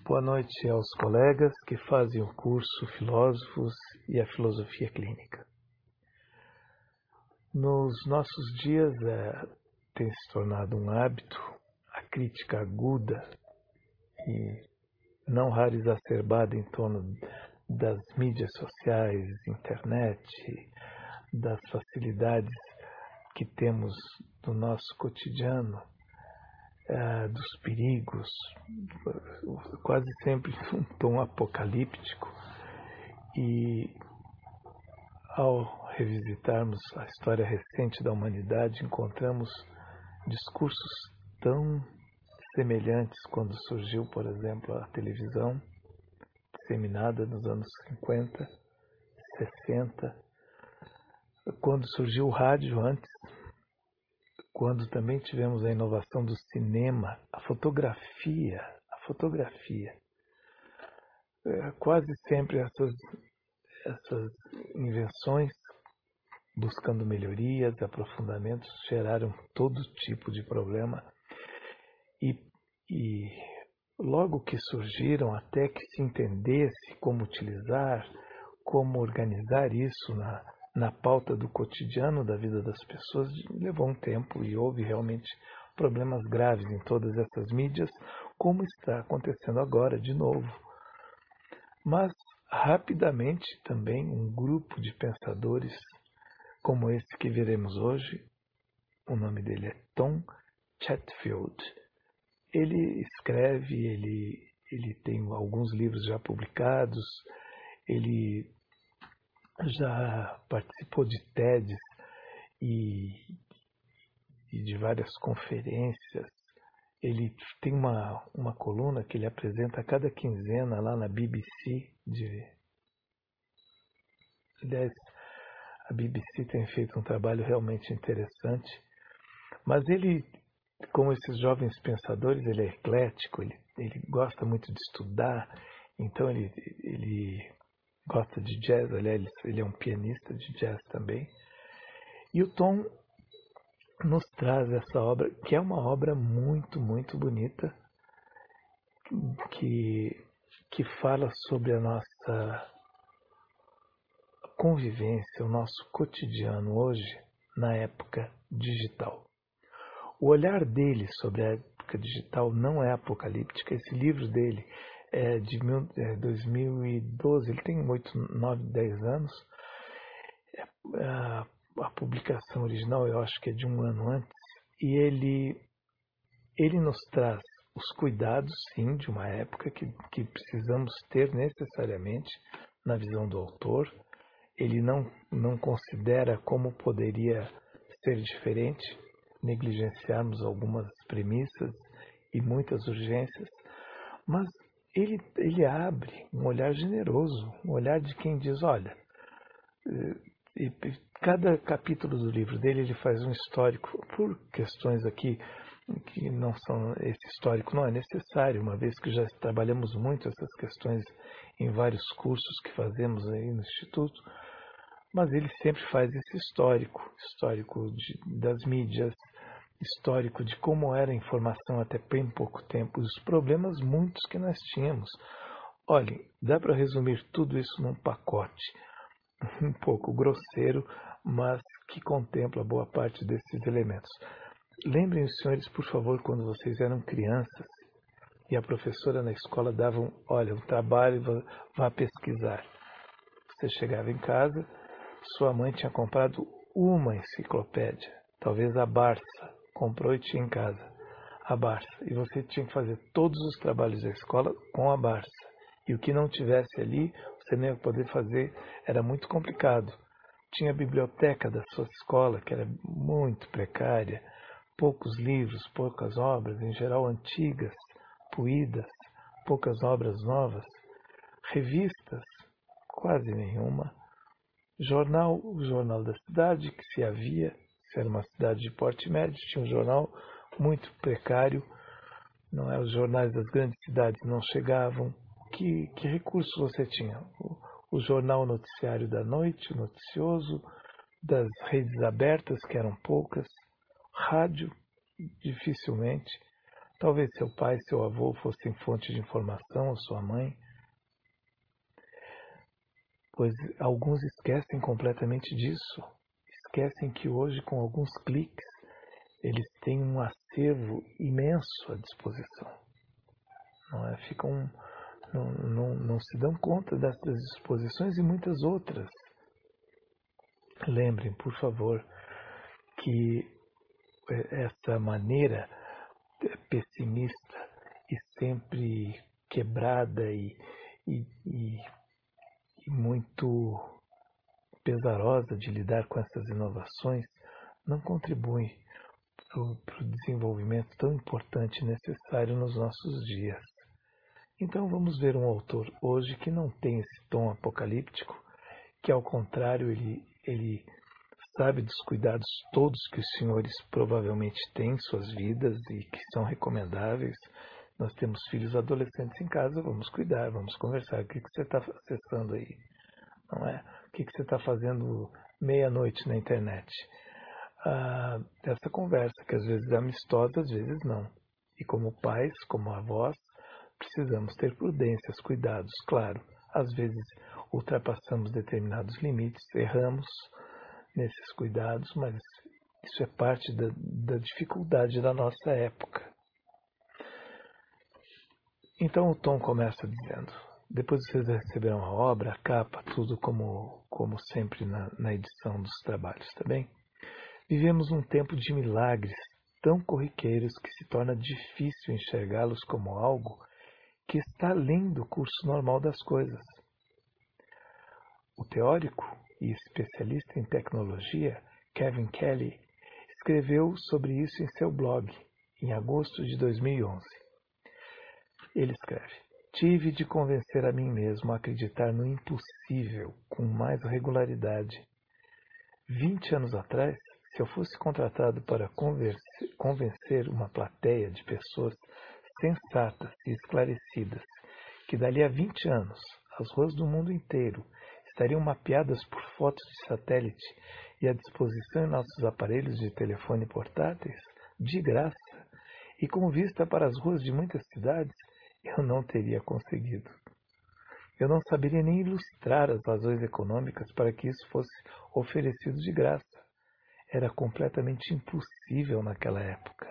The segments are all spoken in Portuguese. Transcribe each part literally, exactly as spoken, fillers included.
Boa noite aos colegas que fazem o curso Filósofos e a Filosofia Clínica. Nos nossos dias é, tem se tornado um hábito a crítica aguda e não raro exacerbada em torno das mídias sociais, internet, das facilidades que temos no nosso cotidiano, Uh, dos perigos, quase sempre um tom apocalíptico, e ao revisitarmos a história recente da humanidade, encontramos discursos tão semelhantes quando surgiu, por exemplo, a televisão, disseminada nos anos cinquenta, sessenta, quando surgiu o rádio antes, quando também tivemos a inovação do cinema, a fotografia, a fotografia. É, quase sempre essas, essas invenções, buscando melhorias, aprofundamentos, geraram todo tipo de problema. E, e logo que surgiram, até que se entendesse como utilizar, como organizar isso na na pauta do cotidiano da vida das pessoas, levou um tempo e houve realmente problemas graves em todas essas mídias, como está acontecendo agora de novo. Mas, rapidamente, também um grupo de pensadores, como esse que veremos hoje, o nome dele é Tom Chatfield. Ele escreve, ele, ele tem alguns livros já publicados, ele já participou de TEDs e, e de várias conferências. Ele tem uma, uma coluna que ele apresenta a cada quinzena lá na B B C. De... Aliás, a B B C tem feito um trabalho realmente interessante. Mas ele, como esses jovens pensadores, ele é eclético, ele, ele gosta muito de estudar, então ele... ele gosta de jazz, aliás, ele é um pianista de jazz também. E o Tom nos traz essa obra, que é uma obra muito, muito bonita, que, que fala sobre a nossa convivência, o nosso cotidiano hoje, na época digital. O olhar dele sobre a época digital não é apocalíptica. Esse livro dele é de dois mil e doze, ele tem oito, nove, dez anos. A, a publicação original eu acho que é de um ano antes. E ele, ele nos traz os cuidados, sim, de uma época que, que precisamos ter necessariamente na visão do autor. Ele não, não considera como poderia ser diferente, negligenciarmos algumas premissas e muitas urgências, mas Ele, ele abre um olhar generoso, um olhar de quem diz, olha, e, e cada capítulo do livro dele ele faz um histórico, por questões aqui que não são, esse histórico não é necessário, uma vez que já trabalhamos muito essas questões em vários cursos que fazemos aí no Instituto, mas ele sempre faz esse histórico, histórico de, das mídias, histórico de como era a informação até bem pouco tempo, os problemas muitos que nós tínhamos. Olhem, dá para resumir tudo isso num pacote, um pouco grosseiro, mas que contempla boa parte desses elementos. Lembrem os senhores, por favor, quando vocês eram crianças e a professora na escola dava um, olha, um trabalho, vá pesquisar. Você chegava em casa, sua mãe tinha comprado uma enciclopédia, talvez a Barça, comprou e tinha em casa a Barça, e você tinha que fazer todos os trabalhos da escola com a Barça, e o que não tivesse ali, você nem ia poder fazer, era muito complicado. Tinha a biblioteca da sua escola, que era muito precária, poucos livros, poucas obras, em geral antigas, poídas, poucas obras novas, revistas, quase nenhuma, jornal, o jornal da cidade, que se havia, se era uma cidade de porte médio, tinha um jornal muito precário, não é? Os jornais das grandes cidades não chegavam. Que, que recursos você tinha? O, o jornal noticiário da noite, o noticioso, das redes abertas, que eram poucas, rádio, dificilmente, Talvez seu pai, seu avô fossem fonte de informação, ou sua mãe, pois alguns esquecem completamente disso. Esquecem que hoje, com alguns cliques, eles têm um acervo imenso à disposição. Não é? Ficam, não, não, não se dão conta dessas disposições e muitas outras. Lembrem, por favor, que essa maneira pessimista e sempre quebrada e, e, e, e muito pesarosa de lidar com essas inovações não contribui para o desenvolvimento tão importante e necessário nos nossos dias. Então vamos ver um autor hoje que não tem esse tom apocalíptico, que ao contrário ele, ele sabe dos cuidados todos que os senhores provavelmente têm em suas vidas e que são recomendáveis. Nós temos filhos adolescentes em casa, vamos cuidar, vamos conversar. O que, que você está acessando aí? Não é? O que, que você está fazendo meia-noite na internet? Ah, essa conversa, que às vezes é amistosa, às vezes não. E como pais, como avós, precisamos ter prudências, cuidados, claro. Às vezes ultrapassamos determinados limites, erramos nesses cuidados, mas isso é parte da, da dificuldade da nossa época. Então o Tom começa dizendo: depois vocês receberão a obra, a capa, tudo como, como sempre na, na edição dos trabalhos, tá bem? Vivemos um tempo de milagres tão corriqueiros que se torna difícil enxergá-los como algo que está além do curso normal das coisas. O teórico e especialista em tecnologia, Kevin Kelly, escreveu sobre isso em seu blog, em agosto de dois mil e onze. Ele escreve: tive de convencer a mim mesmo a acreditar no impossível com mais regularidade. Vinte anos atrás, se eu fosse contratado para convencer uma plateia de pessoas sensatas e esclarecidas que dali a vinte anos as ruas do mundo inteiro estariam mapeadas por fotos de satélite e à disposição em nossos aparelhos de telefone portáteis, de graça, e com vista para as ruas de muitas cidades, eu não teria conseguido. Eu não saberia nem ilustrar as razões econômicas para que isso fosse oferecido de graça. Era completamente impossível naquela época.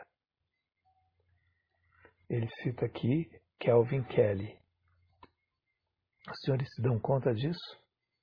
Ele cita aqui Kevin Kelly. Os senhores se dão conta disso?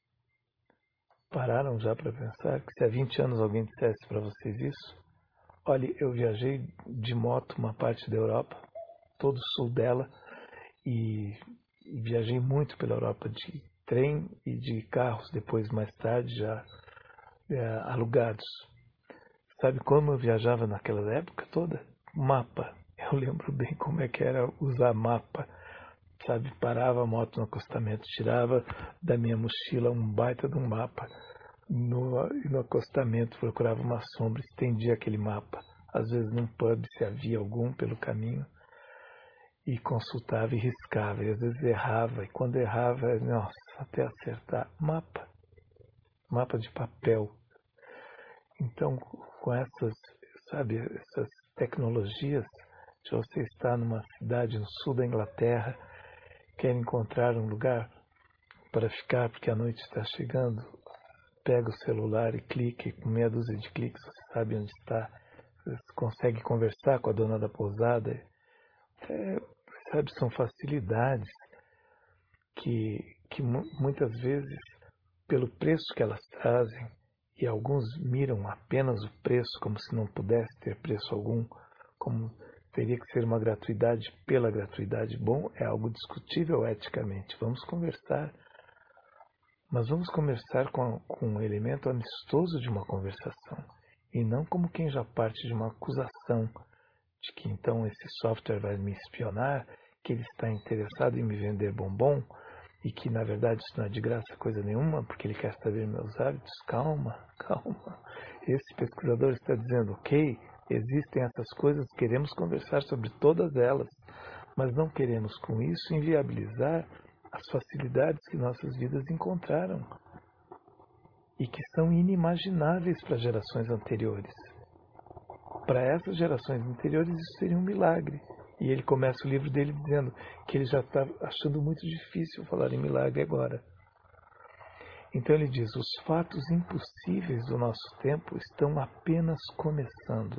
Pararam já para pensar que se há vinte anos alguém dissesse para vocês isso? Olha, eu viajei de moto uma parte da Europa, todo o sul dela, e, e viajei muito pela Europa de trem e de carros, depois mais tarde já é, alugados. Sabe como eu viajava naquela época toda? Mapa. Eu lembro bem como é que era usar mapa. Sabe, parava a moto no acostamento, tirava da minha mochila um baita de um mapa. No, no acostamento procurava uma sombra, estendia aquele mapa. Às vezes num pub, se havia algum pelo caminho. E consultava e riscava. E às vezes errava. E quando errava, nossa, até acertar. Mapa. Mapa de papel. Então, com essas, sabe, essas tecnologias, de você estar numa cidade no sul da Inglaterra, quer encontrar um lugar para ficar porque a noite está chegando, pega o celular e clique, com meia dúzia de cliques você sabe onde está, você consegue conversar com a dona da pousada. É, sabe, são facilidades que, que muitas vezes, pelo preço que elas trazem, e alguns miram apenas o preço como se não pudesse ter preço algum, como teria que ser uma gratuidade pela gratuidade. Bom, é algo discutível eticamente. Vamos conversar. Mas vamos conversar com, com um elemento amistoso de uma conversação. E não como quem já parte de uma acusação de que então esse software vai me espionar, que ele está interessado em me vender bombom, e que na verdade isso não é de graça coisa nenhuma, porque ele quer saber meus hábitos. Calma, calma. Esse pesquisador está dizendo, ok, existem essas coisas, queremos conversar sobre todas elas, mas não queremos com isso inviabilizar as facilidades que nossas vidas encontraram e que são inimagináveis para gerações anteriores. Para essas gerações anteriores isso seria um milagre. E ele começa o livro dele dizendo que ele já está achando muito difícil falar em milagre agora. Então ele diz, os fatos impossíveis do nosso tempo estão apenas começando.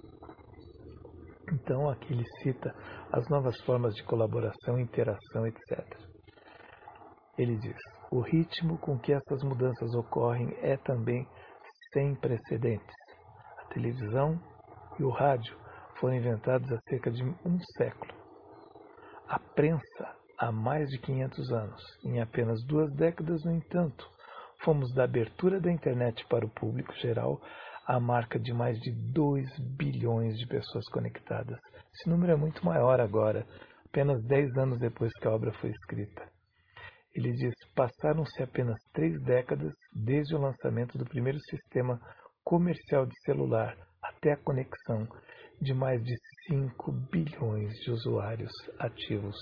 Então aqui ele cita as novas formas de colaboração, interação, etcétera. Ele diz, o ritmo com que essas mudanças ocorrem é também sem precedentes. A televisão e o rádio foram inventados há cerca de um século. A prensa há mais de quinhentos anos. Em apenas duas décadas, no entanto, fomos da abertura da internet para o público geral à marca de mais de dois bilhões de pessoas conectadas. Esse número é muito maior agora, apenas dez anos depois que a obra foi escrita. Ele diz, passaram-se apenas três décadas desde o lançamento do primeiro sistema comercial de celular até a conexão de mais de cinco bilhões de usuários ativos.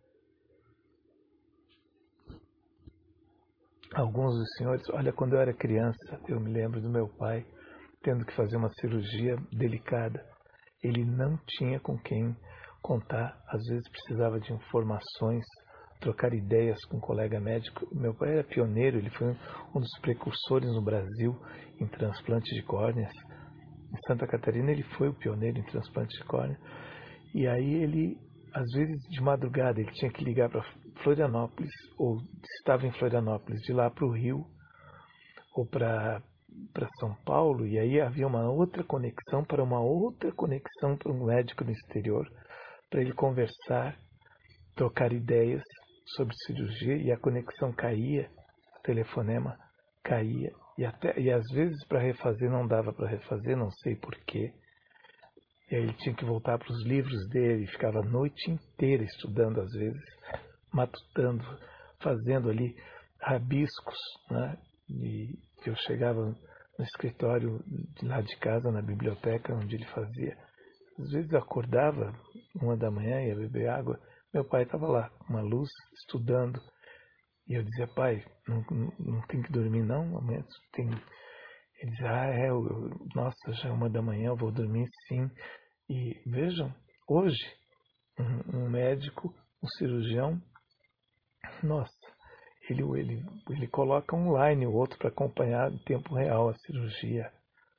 Alguns dos senhores, olha, quando eu era criança, eu me lembro do meu pai tendo que fazer uma cirurgia delicada. Ele não tinha com quem contar, às vezes precisava de informações, trocar ideias com um colega médico. Meu pai era pioneiro, ele foi um dos precursores no Brasil em transplante de córneas. Em Santa Catarina ele foi o pioneiro em transplante de córnea. E aí ele, às vezes de madrugada, ele tinha que ligar para Florianópolis, ou estava em Florianópolis, de lá para o Rio, ou para para São Paulo, e aí havia uma outra conexão para uma outra conexão para um médico no exterior, para ele conversar, trocar ideias sobre cirurgia, e a conexão caía, o telefonema caía, e, até, e às vezes para refazer não dava para refazer, não sei porquê. E aí ele tinha que voltar para os livros dele, ficava a noite inteira estudando, às vezes, matutando, fazendo ali rabiscos, né? E eu chegava no escritório lá de casa, na biblioteca, onde ele fazia. Às vezes eu acordava, uma da manhã, ia beber água, meu pai estava lá, com uma luz, estudando. E eu dizia, pai, não, não, não tem que dormir não? Amanhã tem... Ele dizia, ah, é, eu, eu, nossa, já é uma da manhã, eu vou dormir sim. E vejam, hoje, um, um médico, um cirurgião, nossa, ele, ele, ele coloca online o outro para acompanhar em tempo real a cirurgia.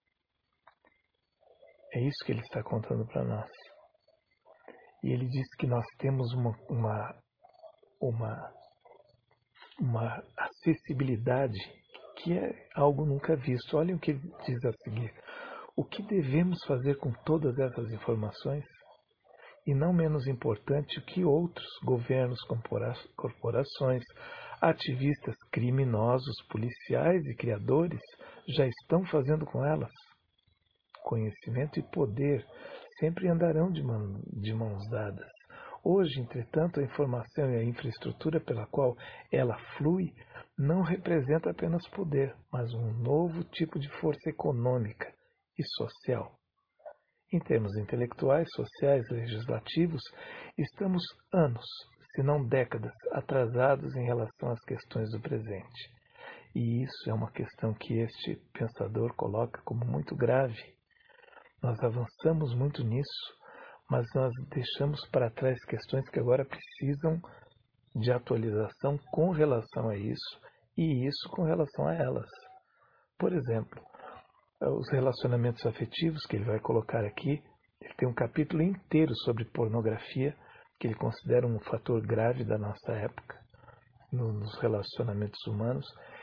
É isso que ele está contando para nós. E ele diz que nós temos uma, uma, uma, uma acessibilidade que é algo nunca visto. Olhem o que ele diz a seguir. O que devemos fazer com todas essas informações? E não menos importante, o que outros governos, corporações, ativistas, criminosos, policiais e criadores já estão fazendo com elas? Conhecimento e poder sempre andarão de, mão, de mãos dadas. Hoje, entretanto, a informação e a infraestrutura pela qual ela flui não representa apenas poder, mas um novo tipo de força econômica e social. Em termos intelectuais, sociais e legislativos, estamos anos, se não décadas, atrasados em relação às questões do presente. E isso é uma questão que este pensador coloca como muito grave. Nós avançamos muito nisso, mas nós deixamos para trás questões que agora precisam de atualização com relação a isso, e isso com relação a elas. Por exemplo, os relacionamentos afetivos que ele vai colocar aqui, ele tem um capítulo inteiro sobre pornografia, que ele considera um fator grave da nossa época, nos relacionamentos humanos.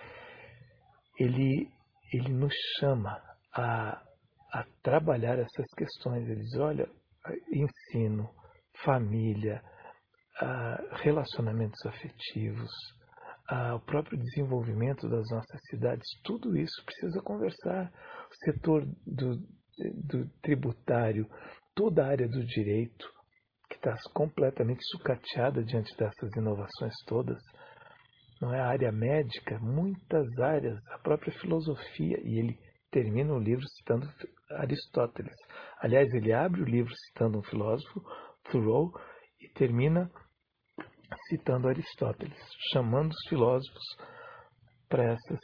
Ele, ele nos chama a, a trabalhar essas questões. Ele diz, olha, ensino, família, relacionamentos afetivos, o próprio desenvolvimento das nossas cidades, tudo isso precisa conversar. O setor do, do tributário, toda a área do direito, que está completamente sucateada diante dessas inovações todas, não é? A área médica, muitas áreas, a própria filosofia, e ele termina o livro citando Aristóteles. Aliás, ele abre o livro citando um filósofo, Thoreau, e termina citando Aristóteles, chamando os filósofos para essas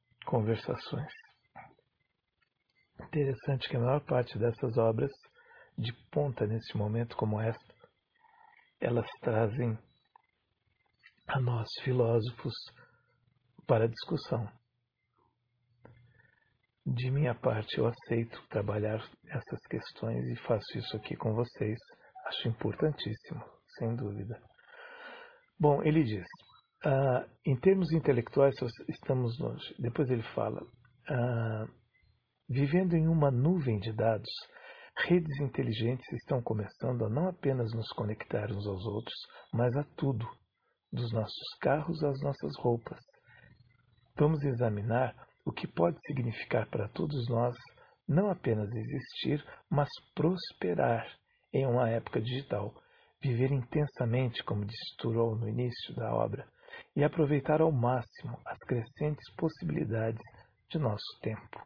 conversações. Interessante que a maior parte dessas obras de ponta neste momento como esta, elas trazem a nós, filósofos, para discussão. De minha parte, eu aceito trabalhar essas questões e faço isso aqui com vocês. Acho importantíssimo, sem dúvida. Bom, ele diz, ah, em termos intelectuais, estamos longe. Depois ele fala, ah, vivendo em uma nuvem de dados, redes inteligentes estão começando a não apenas nos conectar uns aos outros, mas a tudo, dos nossos carros às nossas roupas. Vamos examinar o que pode significar para todos nós não apenas existir, mas prosperar em uma época digital, viver intensamente, como disse Thoreau no início da obra, e aproveitar ao máximo as crescentes possibilidades de nosso tempo.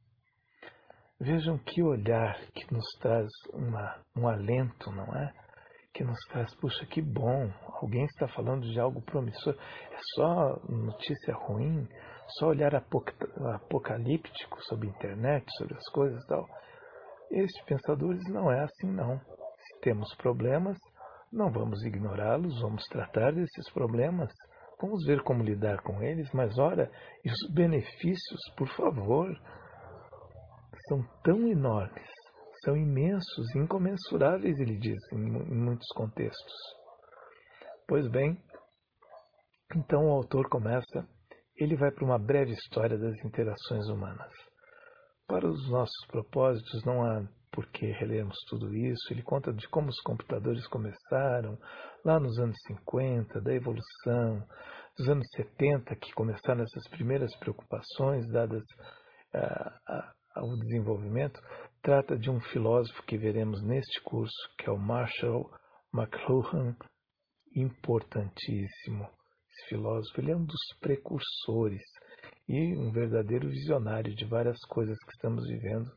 Vejam que olhar que nos traz uma, um alento, não é? Que nos traz, puxa, que bom, alguém está falando de algo promissor. É só notícia ruim, só olhar apoc apocalíptico sobre a internet, sobre as coisas e tal. Estes pensadores não é assim, não. Se temos problemas, não vamos ignorá-los, vamos tratar desses problemas, vamos ver como lidar com eles, mas ora, e os benefícios, por favor, são tão enormes, são imensos, incomensuráveis, ele diz, em, em muitos contextos. Pois bem, então o autor começa, ele vai para uma breve história das interações humanas. Para os nossos propósitos, não há por que relermos tudo isso. Ele conta de como os computadores começaram, lá nos anos cinquenta, da evolução, dos anos setenta, que começaram essas primeiras preocupações dadas ah, a, ao desenvolvimento. Trata de um filósofo que veremos neste curso, que é o Marshall McLuhan, importantíssimo. Esse filósofo, ele é um dos precursores e um verdadeiro visionário de várias coisas que estamos vivendo.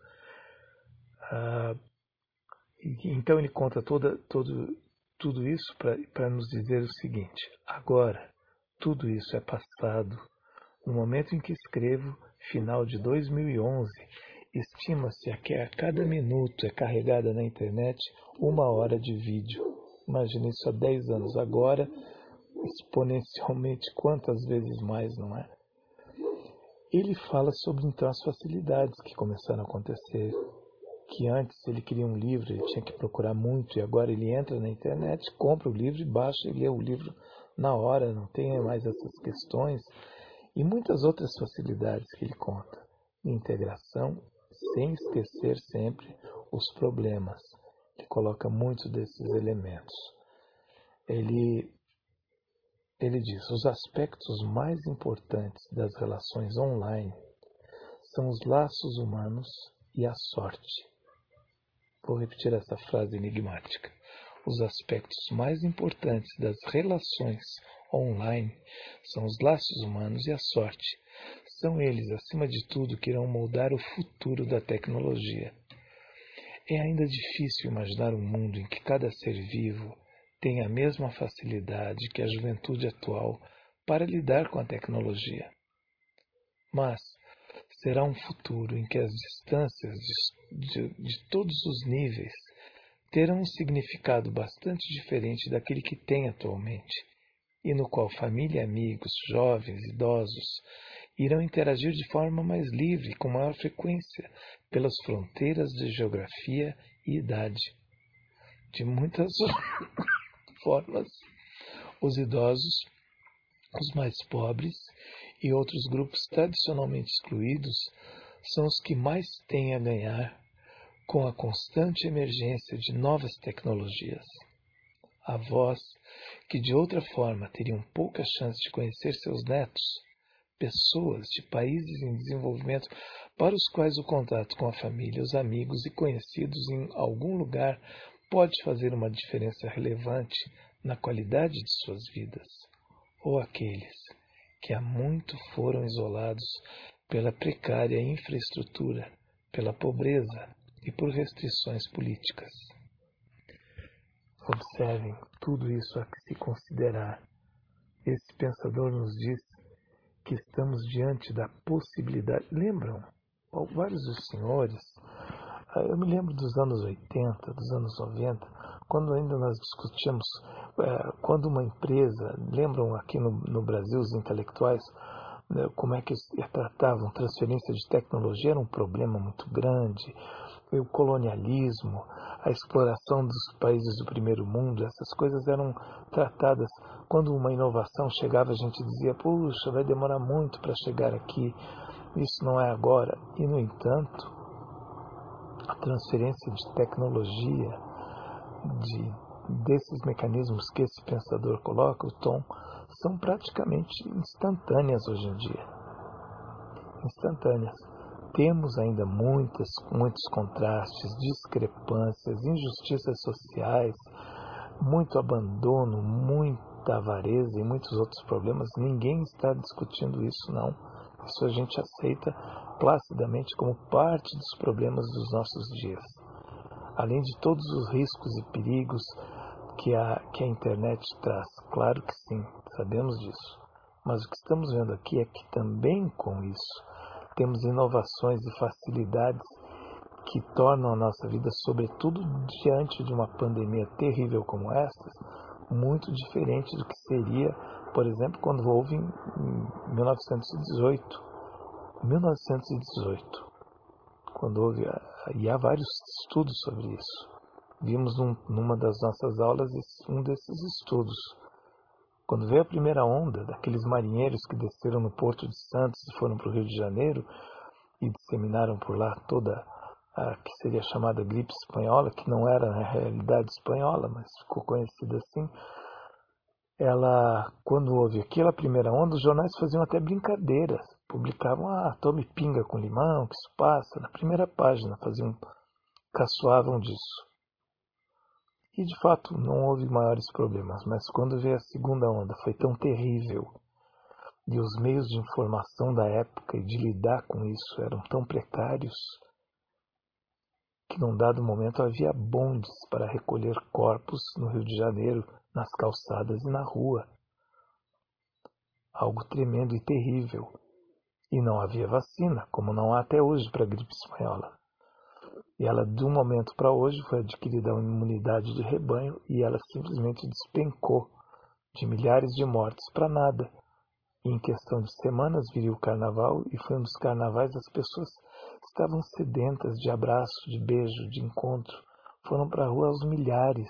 Ah, e, então ele conta toda, todo, tudo isso para nos dizer o seguinte: agora, tudo isso é passado. No momento em que escrevo, final de dois mil e onze, estima-se que a cada minuto é carregada na internet uma hora de vídeo. Imagine isso há dez anos. Agora, exponencialmente, quantas vezes mais, não é? Ele fala sobre, então, as facilidades que começaram a acontecer. Que antes ele queria um livro, ele tinha que procurar muito, e agora ele entra na internet, compra o livro e baixa e lê o livro na hora, não tem mais essas questões. E muitas outras facilidades que ele conta. Integração, sem esquecer sempre os problemas. Ele coloca muitos desses elementos. Ele, ele diz, os aspectos mais importantes das relações online são os laços humanos e a sorte. Vou repetir essa frase enigmática. Os aspectos mais importantes das relações online são os laços humanos e a sorte. São eles, acima de tudo, que irão moldar o futuro da tecnologia. É ainda difícil imaginar um mundo em que cada ser vivo tenha a mesma facilidade que a juventude atual para lidar com a tecnologia. Mas será um futuro em que as distâncias de, de, de todos os níveis terão um significado bastante diferente daquele que tem atualmente, e no qual família, amigos, jovens, idosos irão interagir de forma mais livre e com maior frequência pelas fronteiras de geografia e idade. De muitas formas, os idosos, os mais pobres e outros grupos tradicionalmente excluídos são os que mais têm a ganhar com a constante emergência de novas tecnologias. Avós que de outra forma teriam pouca chance de conhecer seus netos, pessoas de países em desenvolvimento para os quais o contato com a família, os amigos e conhecidos em algum lugar pode fazer uma diferença relevante na qualidade de suas vidas, ou aqueles que há muito foram isolados pela precária infraestrutura, pela pobreza e por restrições políticas. Observem tudo isso a que se considerar. Esse pensador nos diz que estamos diante da possibilidade. Lembram? Vários dos senhores Eu me lembro dos anos oitenta, dos anos noventa, quando ainda nós discutíamos, é, quando uma empresa, lembram aqui no, no Brasil os intelectuais, né, como é que eles tratavam transferência de tecnologia, era um problema muito grande, o colonialismo, a exploração dos países do primeiro mundo, essas coisas eram tratadas. Quando uma inovação chegava, a gente dizia, puxa, vai demorar muito para chegar aqui, isso não é agora. E, no entanto, a transferência de tecnologia, de, desses mecanismos que esse pensador coloca, o Tom, são praticamente instantâneas hoje em dia. Instantâneas. Temos ainda muitas, muitos contrastes, discrepâncias, injustiças sociais, muito abandono, muita avareza e muitos outros problemas. Ninguém está discutindo isso, não. Isso a gente aceita placidamente como parte dos problemas dos nossos dias. Além de todos os riscos e perigos que a, que a internet traz. Claro que sim, sabemos disso. Mas o que estamos vendo aqui é que também com isso temos inovações e facilidades que tornam a nossa vida, sobretudo diante de uma pandemia terrível como esta, muito diferente do que seria, por exemplo, quando houve em mil novecentos e dezoito. mil novecentos e dezoito, quando houve, e há vários estudos sobre isso. Vimos num, numa das nossas aulas um desses estudos. Quando veio a primeira onda daqueles marinheiros que desceram no Porto de Santos e foram para o Rio de Janeiro e disseminaram por lá toda a que seria chamada gripe espanhola, que não era na realidade espanhola, mas ficou conhecida assim. Ela, quando houve aquela primeira onda, os jornais faziam até brincadeiras, publicavam, ah, tome pinga com limão, que isso passa, na primeira página, faziam, caçoavam disso. E, de fato, não houve maiores problemas, mas quando veio a segunda onda foi tão terrível e os meios de informação da época e de lidar com isso eram tão precários que, num dado momento, havia bondes para recolher corpos no Rio de Janeiro, nas calçadas e na rua. Algo tremendo e terrível. E não havia vacina, como não há até hoje para a gripe espanhola. E ela, de um momento para hoje, foi adquirida uma imunidade de rebanho e ela simplesmente despencou de milhares de mortes para nada. E em questão de semanas viria o carnaval e foi um dos carnavais, as pessoas estavam sedentas de abraço, de beijo, de encontro. Foram para a rua aos milhares.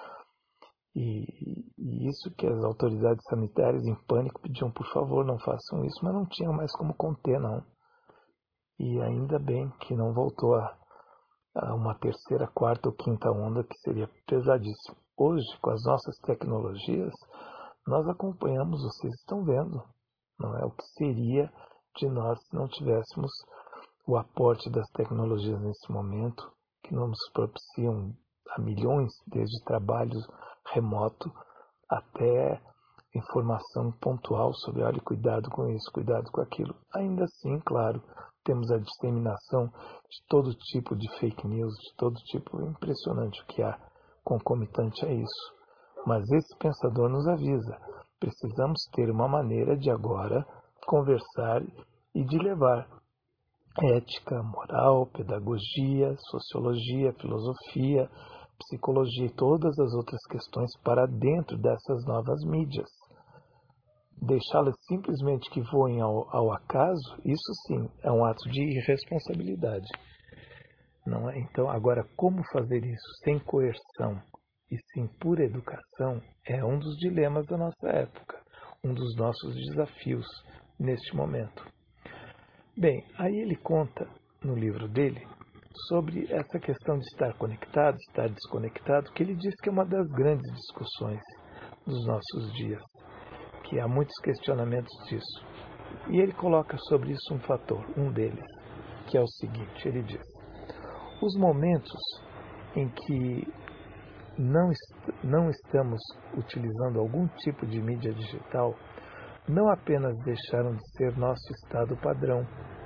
E, e isso que as autoridades sanitárias em pânico pediam, por favor, não façam isso, mas não tinham mais como conter, não. E ainda bem que não voltou a uma terceira, quarta ou quinta onda, que seria pesadíssimo. Hoje, com as nossas tecnologias, nós acompanhamos, vocês estão vendo, não é o que seria de nós se não tivéssemos o aporte das tecnologias nesse momento, que nos propiciam a milhões, desde trabalho remoto até informação pontual sobre, olha, cuidado com isso, cuidado com aquilo. Ainda assim, claro, temos a disseminação de todo tipo de fake news, de todo tipo, impressionante o que há concomitante a isso. Mas esse pensador nos avisa, precisamos ter uma maneira de agora conversar e de levar ética, moral, pedagogia, sociologia, filosofia, psicologia e todas as outras questões para dentro dessas novas mídias. Deixá-las simplesmente que voem ao, ao acaso, isso sim é um ato de irresponsabilidade. Não é? Então, agora, como fazer isso sem coerção e sim pura educação é um dos dilemas da nossa época, um dos nossos desafios neste momento. Bem, aí ele conta no livro dele sobre essa questão de estar conectado, estar desconectado, que ele diz que é uma das grandes discussões dos nossos dias, que há muitos questionamentos disso. E ele coloca sobre isso um fator, um deles, que é o seguinte, ele diz: os momentos em que não, est- não estamos utilizando algum tipo de mídia digital não apenas deixaram de ser nosso estado padrão,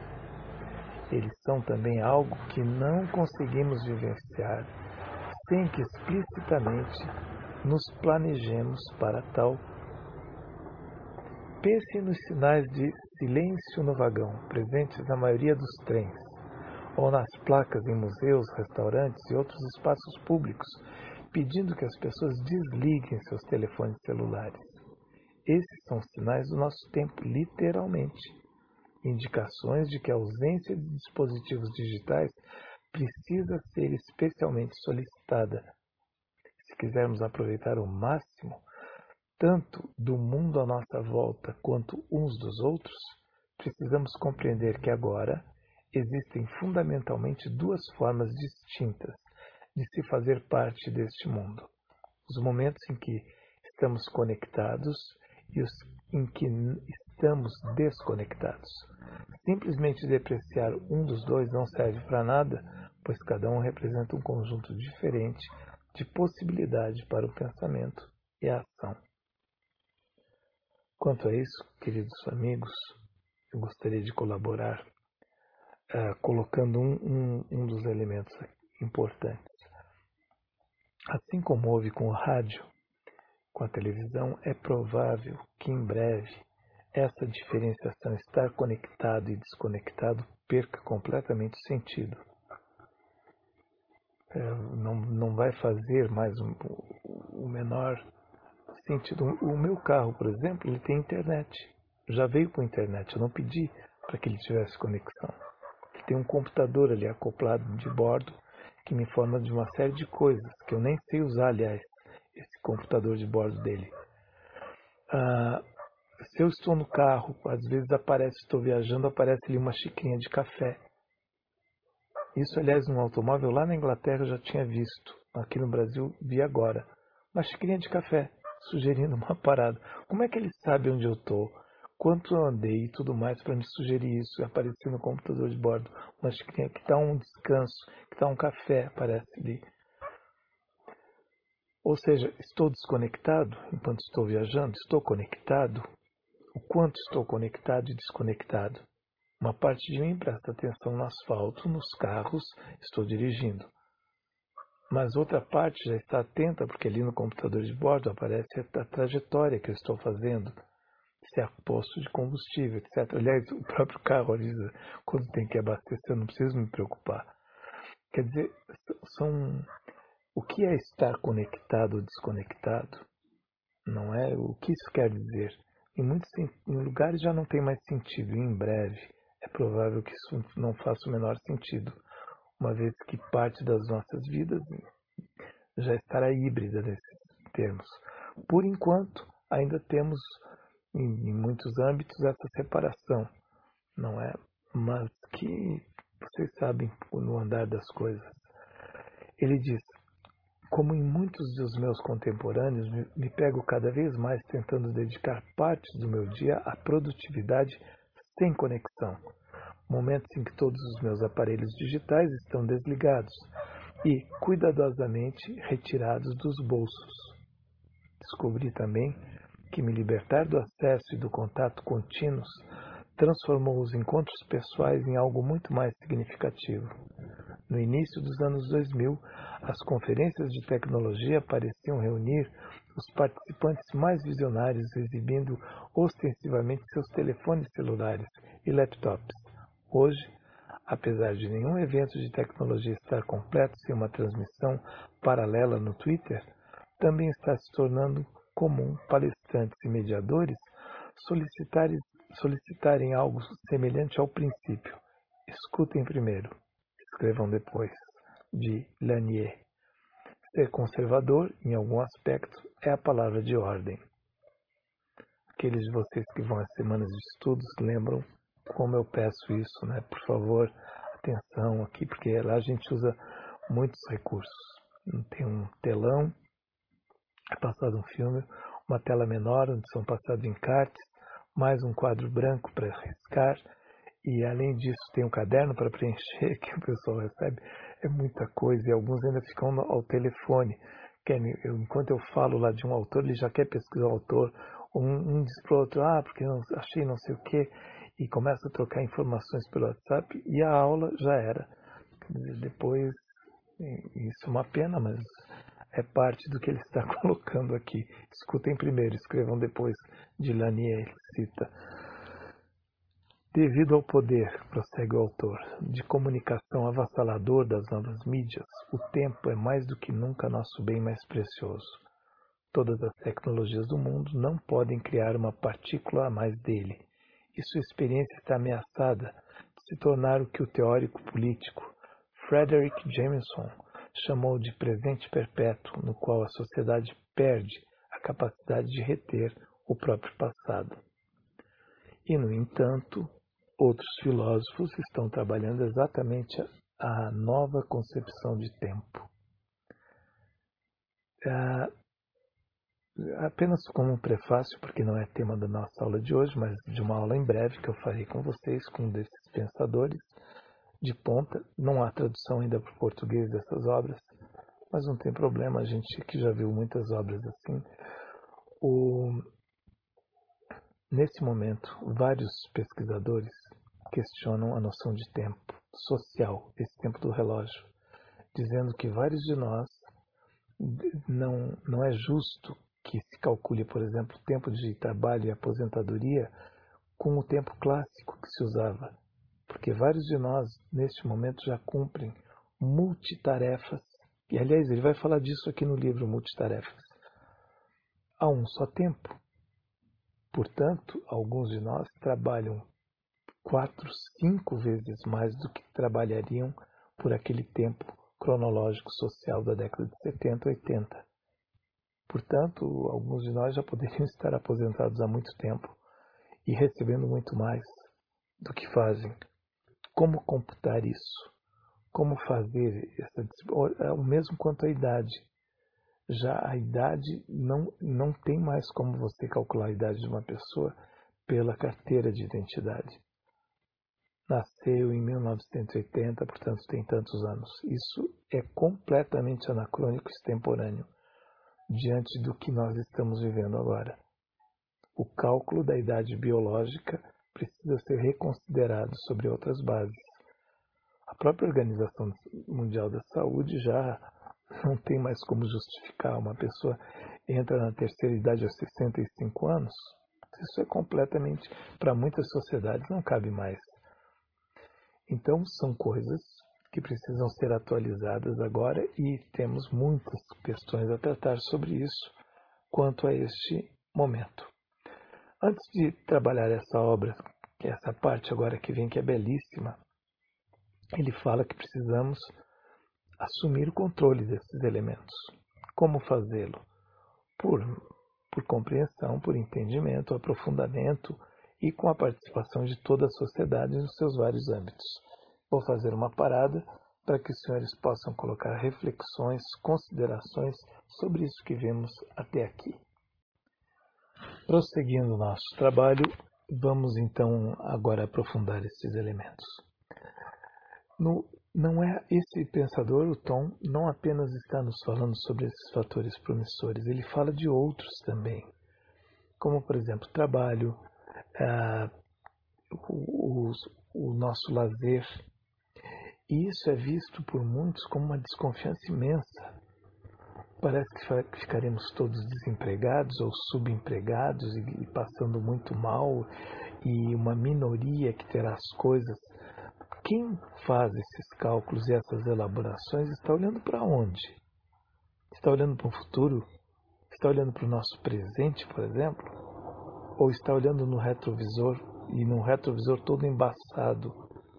eles são também algo que não conseguimos vivenciar sem que explicitamente nos planejemos para tal. Pense nos sinais de silêncio no vagão, presentes na maioria dos trens, ou nas placas em museus, restaurantes e outros espaços públicos, pedindo que as pessoas desliguem seus telefones celulares. Esses são sinais do nosso tempo, literalmente. Indicações de que a ausência de dispositivos digitais precisa ser especialmente solicitada. Se quisermos aproveitar o máximo, tanto do mundo à nossa volta quanto uns dos outros, precisamos compreender que agora existem fundamentalmente duas formas distintas de se fazer parte deste mundo. Os momentos em que estamos conectados e os em que estamos desconectados. Simplesmente depreciar um dos dois não serve para nada, pois cada um representa um conjunto diferente de possibilidade para o pensamento e a ação. Quanto a isso, queridos amigos, eu gostaria de colaborar uh, colocando um, um, um dos elementos importantes. Assim como houve com o rádio, com a televisão, é provável que em breve essa diferenciação, estar conectado e desconectado, perca completamente o sentido. É, não, não vai fazer mais o um, um menor sentido. O meu carro, por exemplo, ele tem internet. Já veio com internet, eu não pedi para que ele tivesse conexão. Ele tem um computador ali acoplado de bordo que me informa de uma série de coisas que eu nem sei usar, aliás, esse computador de bordo dele. Ah, se eu estou no carro, às vezes aparece, estou viajando, aparece ali uma xicrinha de café. Isso, aliás, num automóvel lá na Inglaterra eu já tinha visto. Aqui no Brasil vi agora. Uma xicrinha de café, sugerindo uma parada. Como é que ele sabe onde eu estou? Quanto eu andei e tudo mais para me sugerir isso? Aparecer no computador de bordo uma xicrinha que está um descanso, que está um café, aparece ali. Ou seja, estou desconectado enquanto estou viajando? Estou conectado? O quanto estou conectado e desconectado? Uma parte de mim presta atenção no asfalto, nos carros, estou dirigindo. Mas outra parte já está atenta, porque ali no computador de bordo aparece a trajetória que eu estou fazendo, se é posto de combustível, etcétera. Aliás, o próprio carro avisa quando tem que abastecer, eu não preciso me preocupar. Quer dizer, são... o que é estar conectado ou desconectado? Não é? O que isso quer dizer? Em muitos em lugares já não tem mais sentido, e em breve é provável que isso não faça o menor sentido, uma vez que parte das nossas vidas já estará híbrida nesses termos. Por enquanto, ainda temos em, em muitos âmbitos essa separação, não é? Mas que vocês sabem no andar das coisas. Ele diz: como em muitos dos meus contemporâneos, me, me pego cada vez mais tentando dedicar partes do meu dia à produtividade sem conexão. Momentos em que todos os meus aparelhos digitais estão desligados e cuidadosamente retirados dos bolsos. Descobri também que me libertar do acesso e do contato contínuos transformou os encontros pessoais em algo muito mais significativo. No início dos anos dois mil, as conferências de tecnologia pareciam reunir os participantes mais visionários exibindo ostensivamente seus telefones celulares e laptops. Hoje, apesar de nenhum evento de tecnologia estar completo sem uma transmissão paralela no Twitter, também está se tornando comum palestrantes e mediadores solicitarem, solicitarem algo semelhante ao princípio. Escutem primeiro, escrevam depois, de Lanier. Ser conservador, em algum aspecto, é a palavra de ordem. Aqueles de vocês que vão às semanas de estudos lembram como eu peço isso, né? Por favor, atenção aqui, porque lá a gente usa muitos recursos. Tem um telão, é passado um filme, uma tela menor, onde são passados encartes, mais um quadro branco para riscar, e além disso tem um caderno para preencher que o pessoal recebe. É muita coisa, e alguns ainda ficam ao telefone. Eu, enquanto eu falo lá de um autor, ele já quer pesquisar o autor. Um, um diz para o outro: ah, porque eu achei não sei o quê, e começa a trocar informações pelo WhatsApp, e a aula já era. Quer dizer, depois, isso é uma pena, mas é parte do que ele está colocando aqui. Escutem primeiro, escrevam depois, de Lanier, ele cita. Devido ao poder, prossegue o autor, de comunicação avassalador das novas mídias, o tempo é mais do que nunca nosso bem mais precioso. Todas as tecnologias do mundo não podem criar uma partícula a mais dele, e sua experiência está ameaçada de se tornar o que o teórico político Frederick Jameson chamou de presente perpétuo, no qual a sociedade perde a capacidade de reter o próprio passado. E, no entanto, outros filósofos estão trabalhando exatamente a nova concepção de tempo. Ah, apenas como um prefácio, porque não é tema da nossa aula de hoje, mas de uma aula em breve que eu farei com vocês, com um desses pensadores de ponta. Não há tradução ainda para o português dessas obras, mas não tem problema, a gente que já viu muitas obras assim. O... Nesse momento, vários pesquisadores questionam a noção de tempo social, esse tempo do relógio, dizendo que vários de nós não, não é justo que se calcule, por exemplo, o tempo de trabalho e aposentadoria com o tempo clássico que se usava, porque vários de nós, neste momento, já cumprem multitarefas, e aliás, ele vai falar disso aqui no livro Multitarefas, a um só tempo. Portanto, alguns de nós trabalham quatro, cinco vezes mais do que trabalhariam por aquele tempo cronológico social da década de setenta, oitenta. Portanto, alguns de nós já poderiam estar aposentados há muito tempo e recebendo muito mais do que fazem. Como computar isso? Como fazer essa, o mesmo quanto à idade? Já a idade não, não tem mais como você calcular a idade de uma pessoa pela carteira de identidade. Nasceu em mil novecentos e oitenta, portanto tem tantos anos. Isso é completamente anacrônico e extemporâneo diante do que nós estamos vivendo agora. O cálculo da idade biológica precisa ser reconsiderado sobre outras bases. A própria Organização Mundial da Saúde já não tem mais como justificar. Uma pessoa entra na terceira idade aos sessenta e cinco anos. Isso é completamente, para muitas sociedades, não cabe mais. Então, são coisas que precisam ser atualizadas agora e temos muitas questões a tratar sobre isso quanto a este momento. Antes de trabalhar essa obra, que é essa parte agora que vem, que é belíssima, ele fala que precisamos assumir o controle desses elementos. Como fazê-lo? Por, por compreensão, por entendimento, aprofundamento e com a participação de toda a sociedade nos seus vários âmbitos. Vou fazer uma parada para que os senhores possam colocar reflexões, considerações sobre isso que vimos até aqui. Prosseguindo o nosso trabalho, vamos então agora aprofundar esses elementos. No, não é esse pensador, o Tom, não apenas está nos falando sobre esses fatores promissores, ele fala de outros também, como por exemplo trabalho, ah, o, o, o nosso lazer. E isso é visto por muitos como uma desconfiança imensa. Parece que ficaremos todos desempregados ou subempregados e passando muito mal, e uma minoria que terá as coisas. Quem faz esses cálculos e essas elaborações está olhando para onde? Está olhando para o futuro? Está olhando para o nosso presente, por exemplo? Ou está olhando no retrovisor, e num retrovisor todo embaçado?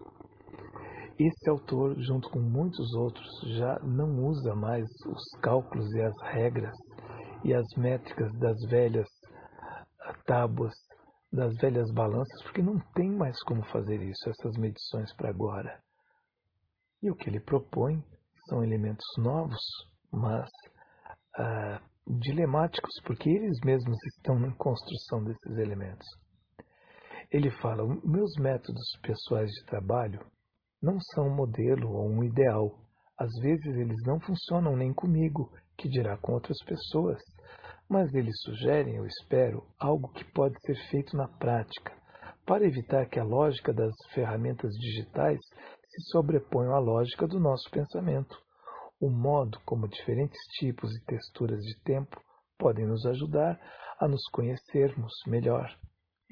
Esse autor, junto com muitos outros, já não usa mais os cálculos e as regras e as métricas das velhas tábuas, das velhas balanças, porque não tem mais como fazer isso, essas medições para agora. E o que ele propõe são elementos novos, mas ah, dilemáticos, porque eles mesmos estão na construção desses elementos. Ele fala, meus métodos pessoais de trabalho não são um modelo ou um ideal. Às vezes eles não funcionam nem comigo, que dirá com outras pessoas, mas eles sugerem, eu espero, algo que pode ser feito na prática, para evitar que a lógica das ferramentas digitais se sobreponha à lógica do nosso pensamento. O modo como diferentes tipos e texturas de tempo podem nos ajudar a nos conhecermos melhor.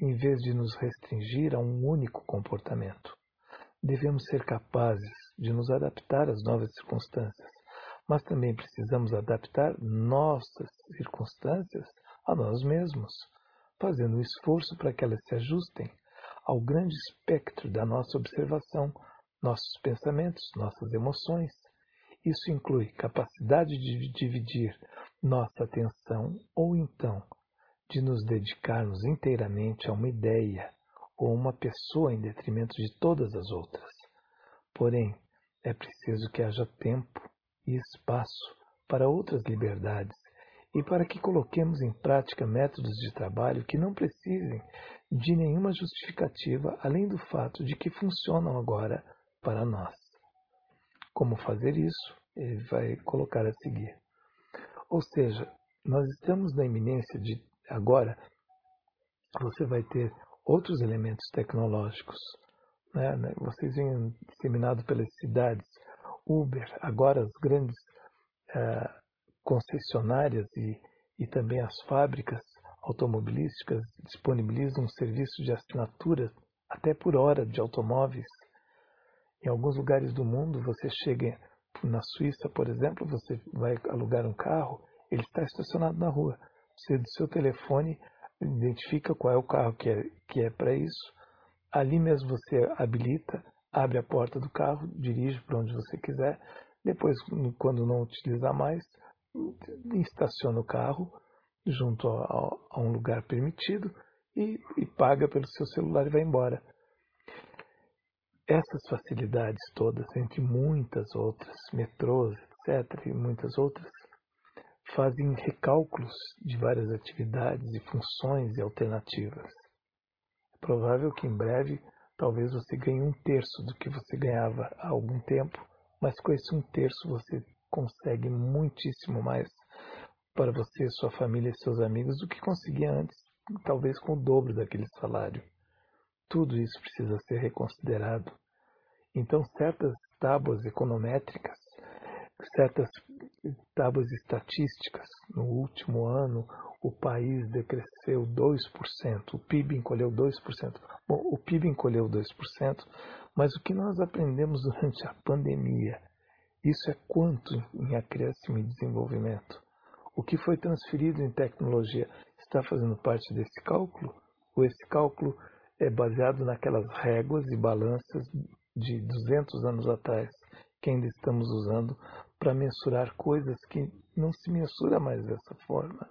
em vez de nos restringir a um único comportamento. Devemos ser capazes de nos adaptar às novas circunstâncias, mas também precisamos adaptar nossas circunstâncias a nós mesmos, fazendo um esforço para que elas se ajustem ao grande espectro da nossa observação, nossos pensamentos, nossas emoções. Isso inclui capacidade de dividir nossa atenção ou então de nos dedicarmos inteiramente a uma ideia ou uma pessoa em detrimento de todas as outras. Porém, é preciso que haja tempo e espaço para outras liberdades e para que coloquemos em prática métodos de trabalho que não precisem de nenhuma justificativa além do fato de que funcionam agora para nós. Como fazer isso? Ele vai colocar a seguir. Ou seja, nós estamos na iminência de, agora, você vai ter outros elementos tecnológicos, né? Vocês vêm disseminados pelas cidades, Uber, agora as grandes uh, concessionárias e, e também as fábricas automobilísticas disponibilizam um serviço de assinatura até por hora de automóveis. Em alguns lugares do mundo, você chega na Suíça, por exemplo, você vai alugar um carro, ele está estacionado na rua. Você, do seu telefone, identifica qual é o carro que é, que é para isso. Ali mesmo você habilita, abre a porta do carro, dirige para onde você quiser. Depois, quando não utilizar mais, estaciona o carro junto a, a, a um lugar permitido e, e paga pelo seu celular e vai embora. Essas facilidades todas, entre muitas outras, metrôs, etcétera, e muitas outras, fazem recálculos de várias atividades e funções e alternativas. É provável que em breve, talvez você ganhe um terço do que você ganhava há algum tempo, mas com esse um terço você consegue muitíssimo mais para você, sua família e seus amigos do que conseguia antes, talvez com o dobro daquele salário. Tudo isso precisa ser reconsiderado. Então, certas tábuas econométricas, certas tábuas estatísticas, no último ano o país decresceu dois por cento, o P I B encolheu dois por cento. Bom, o P I B encolheu dois por cento, mas o que nós aprendemos durante a pandemia, isso é quanto em acréscimo e desenvolvimento? O que foi transferido em tecnologia está fazendo parte desse cálculo? Ou esse cálculo é baseado naquelas réguas e balanças de duzentos anos atrás, que ainda estamos usando para mensurar coisas que não se mensura mais dessa forma?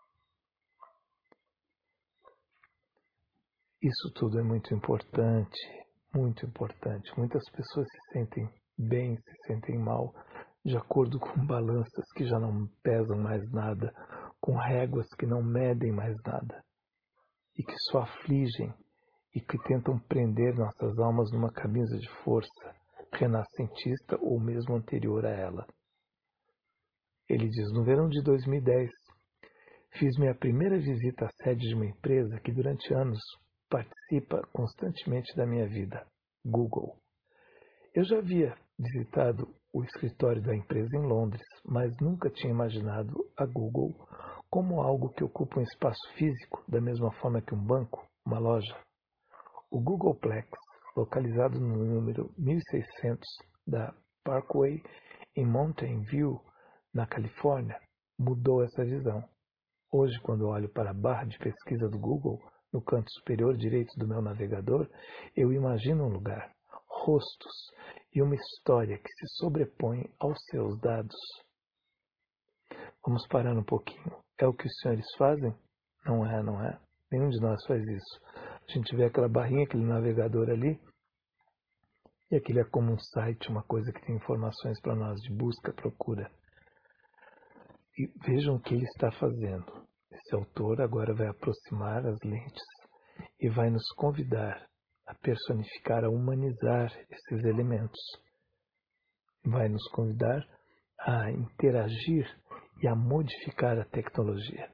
Isso tudo é muito importante, muito importante. Muitas pessoas se sentem bem, se sentem mal, de acordo com balanças que já não pesam mais nada, com réguas que não medem mais nada, e que só afligem e que tentam prender nossas almas numa camisa de força, renascentista ou mesmo anterior a ela. Ele diz, no verão de dois mil e dez, fiz minha primeira visita à sede de uma empresa que durante anos participa constantemente da minha vida, Google. Eu já havia visitado o escritório da empresa em Londres, mas nunca tinha imaginado a Google como algo que ocupa um espaço físico, da mesma forma que um banco, uma loja. O Googleplex, localizado no número mil e seiscentos da Parkway em Mountain View, na Califórnia, mudou essa visão. Hoje, quando olho para a barra de pesquisa do Google, no canto superior direito do meu navegador, eu imagino um lugar, rostos e uma história que se sobrepõe aos seus dados. Vamos parar um pouquinho. É o que os senhores fazem? Não é, não é? Nenhum de nós faz isso. A gente vê aquela barrinha, aquele navegador ali, e aquele é como um site, uma coisa que tem informações para nós de busca, procura. E vejam o que ele está fazendo. Esse autor agora vai aproximar as lentes e vai nos convidar a personificar, a humanizar esses elementos. Vai nos convidar a interagir e a modificar a tecnologia.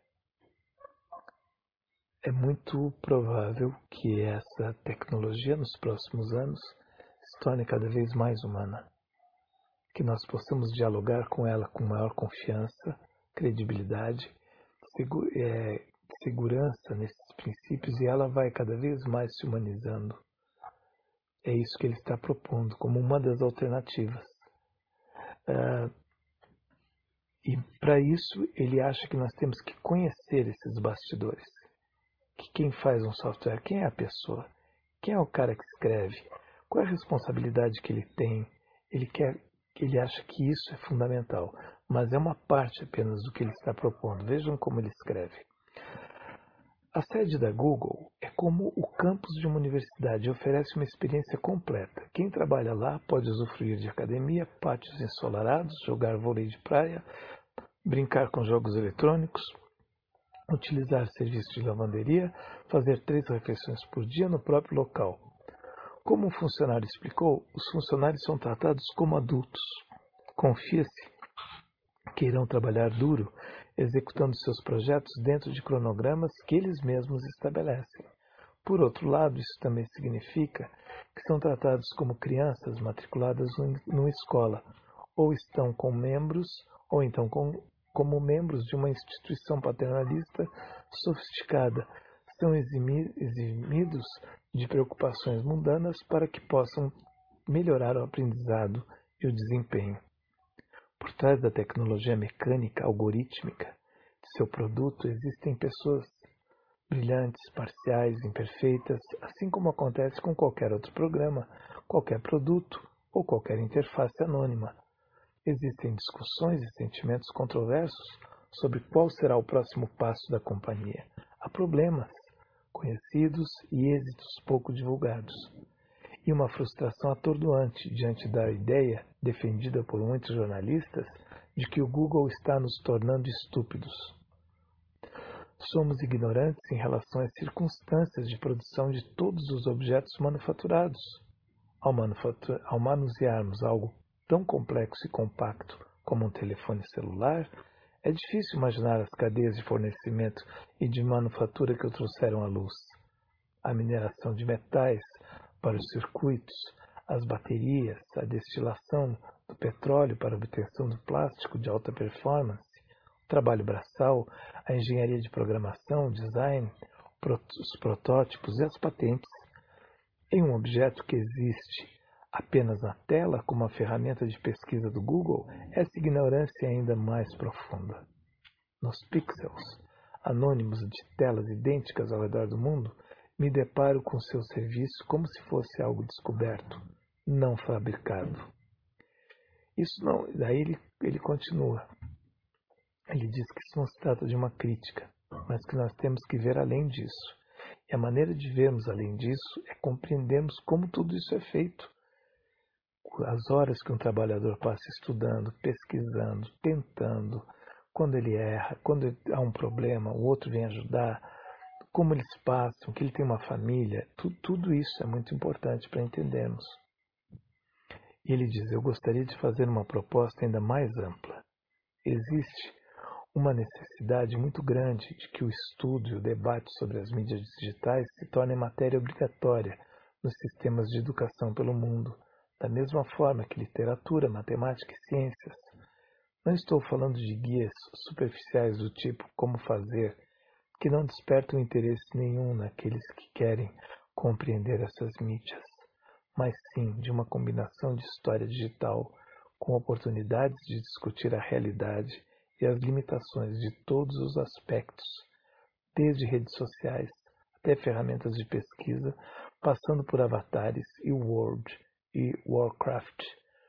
É muito provável que essa tecnologia nos próximos anos se torne cada vez mais humana, que nós possamos dialogar com ela com maior confiança, credibilidade, segu- é, segurança nesses esses princípios e ela vai cada vez mais se humanizando. É isso que ele está propondo como uma das alternativas. Uh, e para isso ele acha que nós temos que conhecer esses bastidores. Que quem faz um software, quem é a pessoa? Quem é o cara que escreve? Qual é a responsabilidade que ele tem? Ele quer, ele acha que isso é fundamental, mas é uma parte apenas do que ele está propondo. Vejam como ele escreve. A sede da Google é como o campus de uma universidade e oferece uma experiência completa. Quem trabalha lá pode usufruir de academia, pátios ensolarados, jogar vôlei de praia, brincar com jogos eletrônicos, utilizar serviços de lavanderia, fazer três refeições por dia no próprio local. Como o funcionário explicou, os funcionários são tratados como adultos. Confia-se que irão trabalhar duro, executando seus projetos dentro de cronogramas que eles mesmos estabelecem. Por outro lado, isso também significa que são tratados como crianças matriculadas numa escola, ou estão com membros, ou então com, como membros de uma instituição paternalista sofisticada. São eximi, eximidos de preocupações mundanas para que possam melhorar o aprendizado e o desempenho. Por trás da tecnologia mecânica algorítmica de seu produto existem pessoas brilhantes, parciais, imperfeitas, assim como acontece com qualquer outro programa, qualquer produto ou qualquer interface anônima. Existem discussões e sentimentos controversos sobre qual será o próximo passo da companhia. Há problemas conhecidos e êxitos pouco divulgados. E uma frustração atordoante diante da ideia, defendida por muitos jornalistas, de que o Google está nos tornando estúpidos. Somos ignorantes em relação às circunstâncias de produção de todos os objetos manufaturados. Ao, manufatu- ao manusearmos algo tão complexo e compacto como um telefone celular, é difícil imaginar as cadeias de fornecimento e de manufatura que o trouxeram à luz. A mineração de metais para os circuitos, as baterias, a destilação do petróleo para a obtenção do plástico de alta performance, o trabalho braçal, a engenharia de programação, o design, os protótipos e as patentes. Em um objeto que existe apenas na tela como a ferramenta de pesquisa do Google, essa ignorância é ainda mais profunda. Nos pixels anônimos de telas idênticas ao redor do mundo, me deparo com seu serviço como se fosse algo descoberto, não fabricado. Isso não, daí ele, ele continua. Ele diz que isso não se trata de uma crítica, mas que nós temos que ver além disso. E a maneira de vermos além disso é compreendermos como tudo isso é feito. As horas que um trabalhador passa estudando, pesquisando, tentando, quando ele erra, quando há um problema, o outro vem ajudar, como eles passam, que ele tem uma família, tudo, tudo isso é muito importante para entendermos. E ele diz, eu gostaria de fazer uma proposta ainda mais ampla. Existe uma necessidade muito grande de que o estudo e o debate sobre as mídias digitais se tornem matéria obrigatória nos sistemas de educação pelo mundo, da mesma forma que literatura, matemática e ciências. Não estou falando de guias superficiais do tipo como fazer, que não despertam interesse nenhum naqueles que querem compreender essas mídias, mas sim de uma combinação de história digital com oportunidades de discutir a realidade e as limitações de todos os aspectos, desde redes sociais até ferramentas de pesquisa, passando por avatares e World e Warcraft.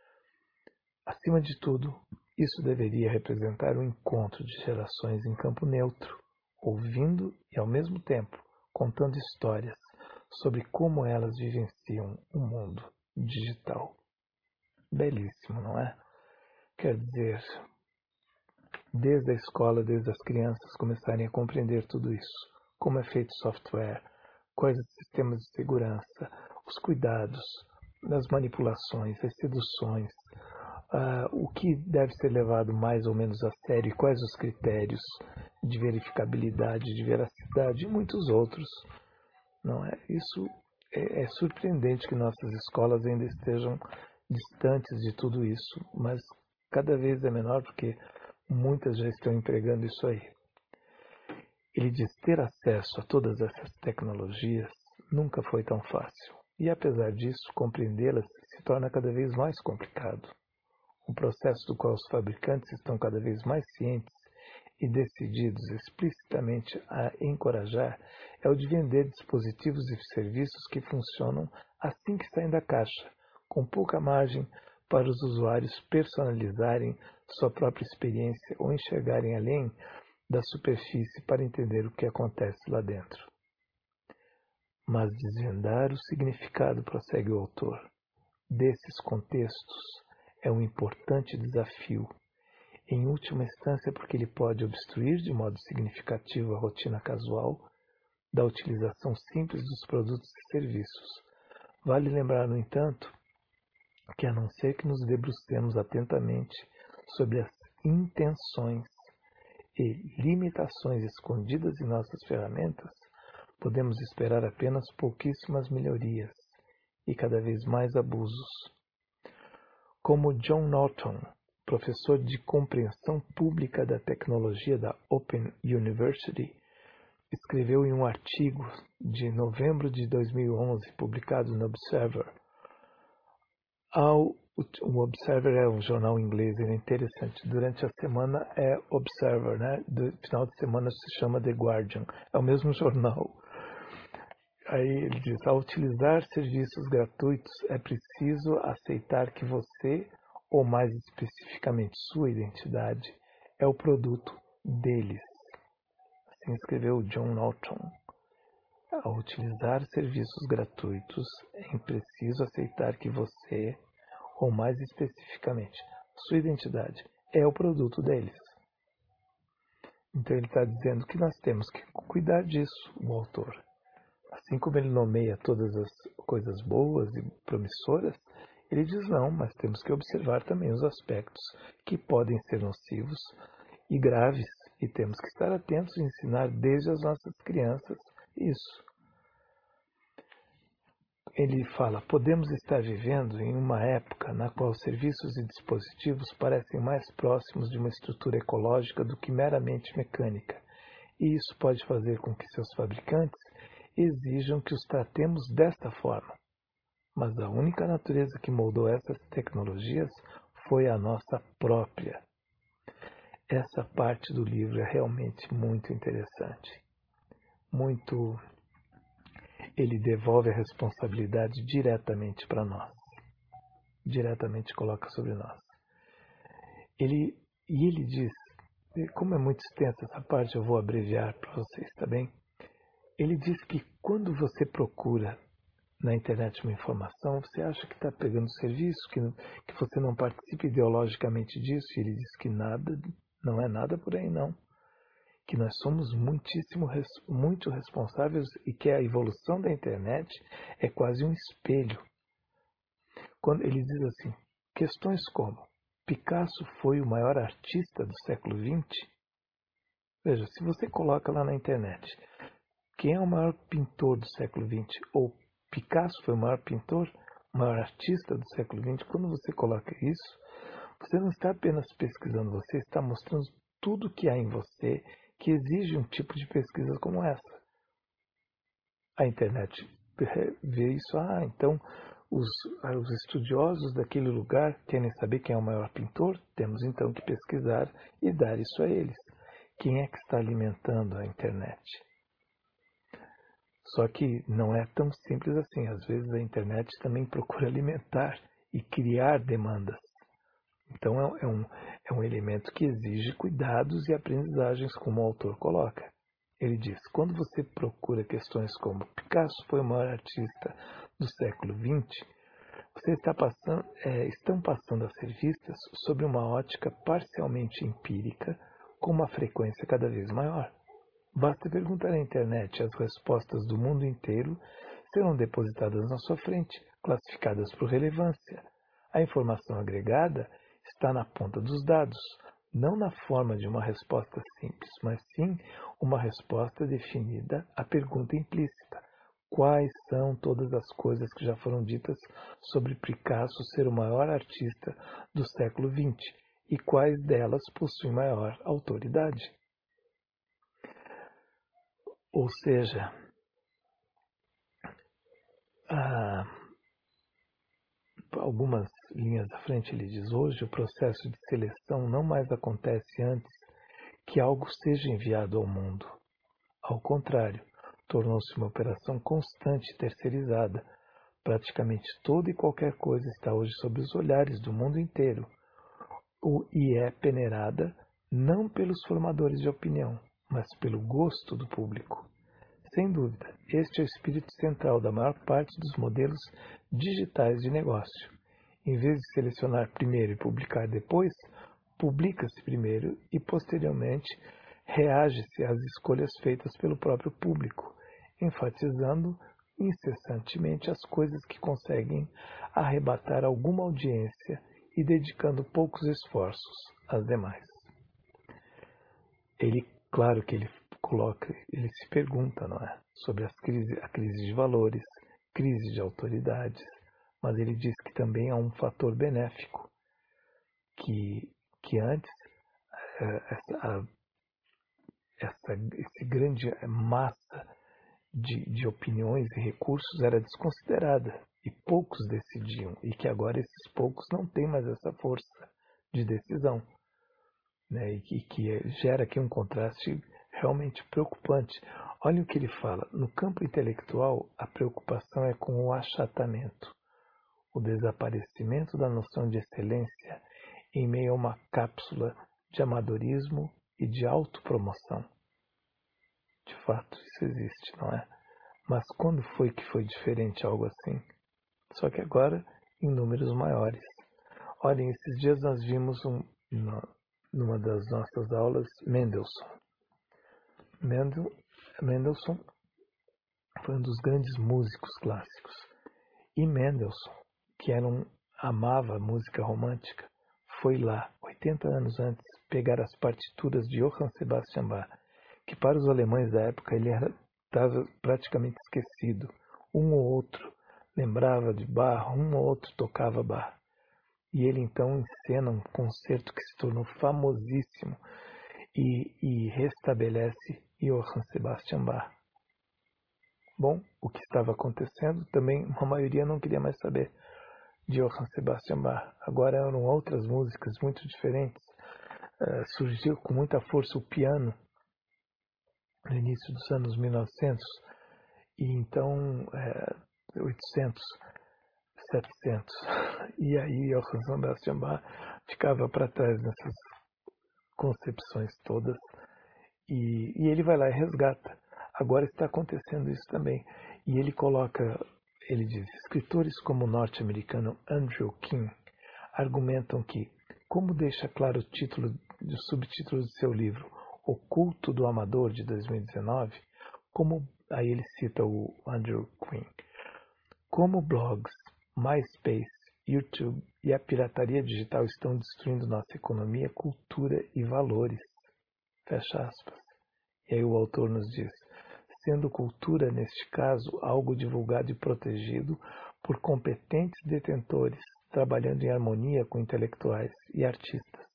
Acima de tudo, isso deveria representar um encontro de gerações em campo neutro, ouvindo e, ao mesmo tempo, contando histórias sobre como elas vivenciam o mundo digital. Belíssimo, não é? Quer dizer, desde a escola, desde as crianças começarem a compreender tudo isso, como é feito software, quais os sistemas de segurança, os cuidados, as manipulações, as seduções, Uh, o que deve ser levado mais ou menos a sério e quais os critérios de verificabilidade, de veracidade e muitos outros. Não é? Isso é, é surpreendente que nossas escolas ainda estejam distantes de tudo isso, mas cada vez é menor porque muitas já estão empregando isso aí. Ele diz: ter acesso a todas essas tecnologias nunca foi tão fácil. E apesar disso, compreendê-las se torna cada vez mais complicado. O processo do qual os fabricantes estão cada vez mais cientes e decididos explicitamente a encorajar é o de vender dispositivos e serviços que funcionam assim que saem da caixa, com pouca margem para os usuários personalizarem sua própria experiência ou enxergarem além da superfície para entender o que acontece lá dentro. Mas desvendar o significado, prossegue o autor, desses contextos é um importante desafio, em última instância porque ele pode obstruir de modo significativo a rotina casual da utilização simples dos produtos e serviços. Vale lembrar, no entanto, que a não ser que nos debrucemos atentamente sobre as intenções e limitações escondidas em nossas ferramentas, podemos esperar apenas pouquíssimas melhorias e cada vez mais abusos. Como John Norton, professor de compreensão pública da tecnologia da Open University, escreveu em um artigo de novembro de dois mil e onze, publicado no Observer. Ao, o Observer é um jornal inglês, ele é interessante. Durante a semana é Observer, né? Do final de semana se chama The Guardian. É o mesmo jornal. Aí ele diz: ao utilizar serviços gratuitos é preciso aceitar que você, ou mais especificamente sua identidade, é o produto deles. Assim escreveu John Norton. Ao utilizar serviços gratuitos é preciso aceitar que você, ou mais especificamente sua identidade, é o produto deles. Então ele está dizendo que nós temos que cuidar disso, o autor. Assim como ele nomeia todas as coisas boas e promissoras, ele diz não, mas temos que observar também os aspectos que podem ser nocivos e graves, e temos que estar atentos e ensinar desde as nossas crianças isso. Ele fala: podemos estar vivendo em uma época na qual serviços e dispositivos parecem mais próximos de uma estrutura ecológica do que meramente mecânica, e isso pode fazer com que seus fabricantes exijam que os tratemos desta forma. Mas a única natureza que moldou essas tecnologias foi a nossa própria. Essa parte do livro é realmente muito interessante. Muito. Ele devolve a responsabilidade diretamente para nós. Diretamente coloca sobre nós. Ele, e ele diz, como é muito extensa essa parte, eu vou abreviar para vocês, tá bem? Ele diz que quando você procura na internet uma informação, você acha que está pegando serviço, que, que você não participa ideologicamente disso, e ele diz que nada, não é nada por aí não. Que nós somos muitíssimo, muito responsáveis e que a evolução da internet é quase um espelho. Quando ele diz assim, questões como Picasso foi o maior artista do século vinte? Veja, se você coloca lá na internet quem é o maior pintor do século vinte, ou Picasso foi o maior pintor, o maior artista do século vinte, quando você coloca isso, você não está apenas pesquisando, você está mostrando tudo que há em você que exige um tipo de pesquisa como essa. A internet vê isso, ah, então os, os estudiosos daquele lugar querem saber quem é o maior pintor, temos então que pesquisar e dar isso a eles. Quem é que está alimentando a internet? Só que não é tão simples assim. Às vezes a internet também procura alimentar e criar demandas. Então é um, é um elemento que exige cuidados e aprendizagens, como o autor coloca. Ele diz, quando você procura questões como Picasso foi o maior artista do século vinte, você está passando, é, estão passando a ser vistas sob uma ótica parcialmente empírica, com uma frequência cada vez maior. Basta perguntar à internet e as respostas do mundo inteiro serão depositadas na sua frente, classificadas por relevância. A informação agregada está na ponta dos dados, não na forma de uma resposta simples, mas sim uma resposta definida à pergunta implícita. Quais são todas as coisas que já foram ditas sobre Picasso ser o maior artista do século vinte e quais delas possuem maior autoridade? Ou seja, ah, algumas linhas à frente ele diz: hoje o processo de seleção não mais acontece antes que algo seja enviado ao mundo. Ao contrário, tornou-se uma operação constante e terceirizada. Praticamente toda e qualquer coisa está hoje sob os olhares do mundo inteiro e é peneirada não pelos formadores de opinião, mas pelo gosto do público. Sem dúvida, este é o espírito central da maior parte dos modelos digitais de negócio. Em vez de selecionar primeiro e publicar depois, publica-se primeiro e, posteriormente, reage-se às escolhas feitas pelo próprio público, enfatizando incessantemente as coisas que conseguem arrebatar alguma audiência e dedicando poucos esforços às demais. Ele, claro que ele coloca, ele se pergunta, não é, sobre as crises, a crise de valores, crise de autoridades, mas ele diz que também há um fator benéfico, que, que antes essa, essa esse grande massa de, de opiniões e recursos era desconsiderada e poucos decidiam, e que agora esses poucos não têm mais essa força de decisão, né, e que, que gera aqui um contraste realmente preocupante. Olha o que ele fala: no campo intelectual, a preocupação é com o achatamento, o desaparecimento da noção de excelência em meio a uma cápsula de amadorismo e de autopromoção. De fato, isso existe, não é? Mas quando foi que foi diferente algo assim? Só que agora em números maiores. Olhem, esses dias nós vimos um, numa das nossas aulas Mendelssohn. Mendel, Mendelssohn foi um dos grandes músicos clássicos. E Mendelssohn, que era um, amava a música romântica, foi lá, oitenta anos antes, pegar as partituras de Johann Sebastian Bach, que para os alemães da época ele estava praticamente esquecido. Um ou outro lembrava de Bach, um ou outro tocava Bach. E ele então encena um concerto que se tornou famosíssimo e, e restabelece Johann Sebastian Bach. Bom, o que estava acontecendo também, a maioria não queria mais saber de Johann Sebastian Bach. Agora eram outras músicas muito diferentes. Uh, surgiu com muita força o piano no início dos anos mil e novecentos, e então é, oitocentos, setecentos. E aí Johann Sebastian Bach ficava para trás nessas concepções todas, e, e ele vai lá e resgata. Agora está acontecendo isso também. E ele coloca, ele diz: escritores como o norte-americano Andrew King argumentam que, como deixa claro o título e o subtítulo de seu livro, O Culto do Amador, de dois mil e dezenove, como, aí ele cita o Andrew King, como blogs, MySpace, YouTube e a pirataria digital estão destruindo nossa economia, cultura e valores. Fecha aspas. E aí o autor nos diz: sendo cultura, neste caso, algo divulgado e protegido por competentes detentores, trabalhando em harmonia com intelectuais e artistas.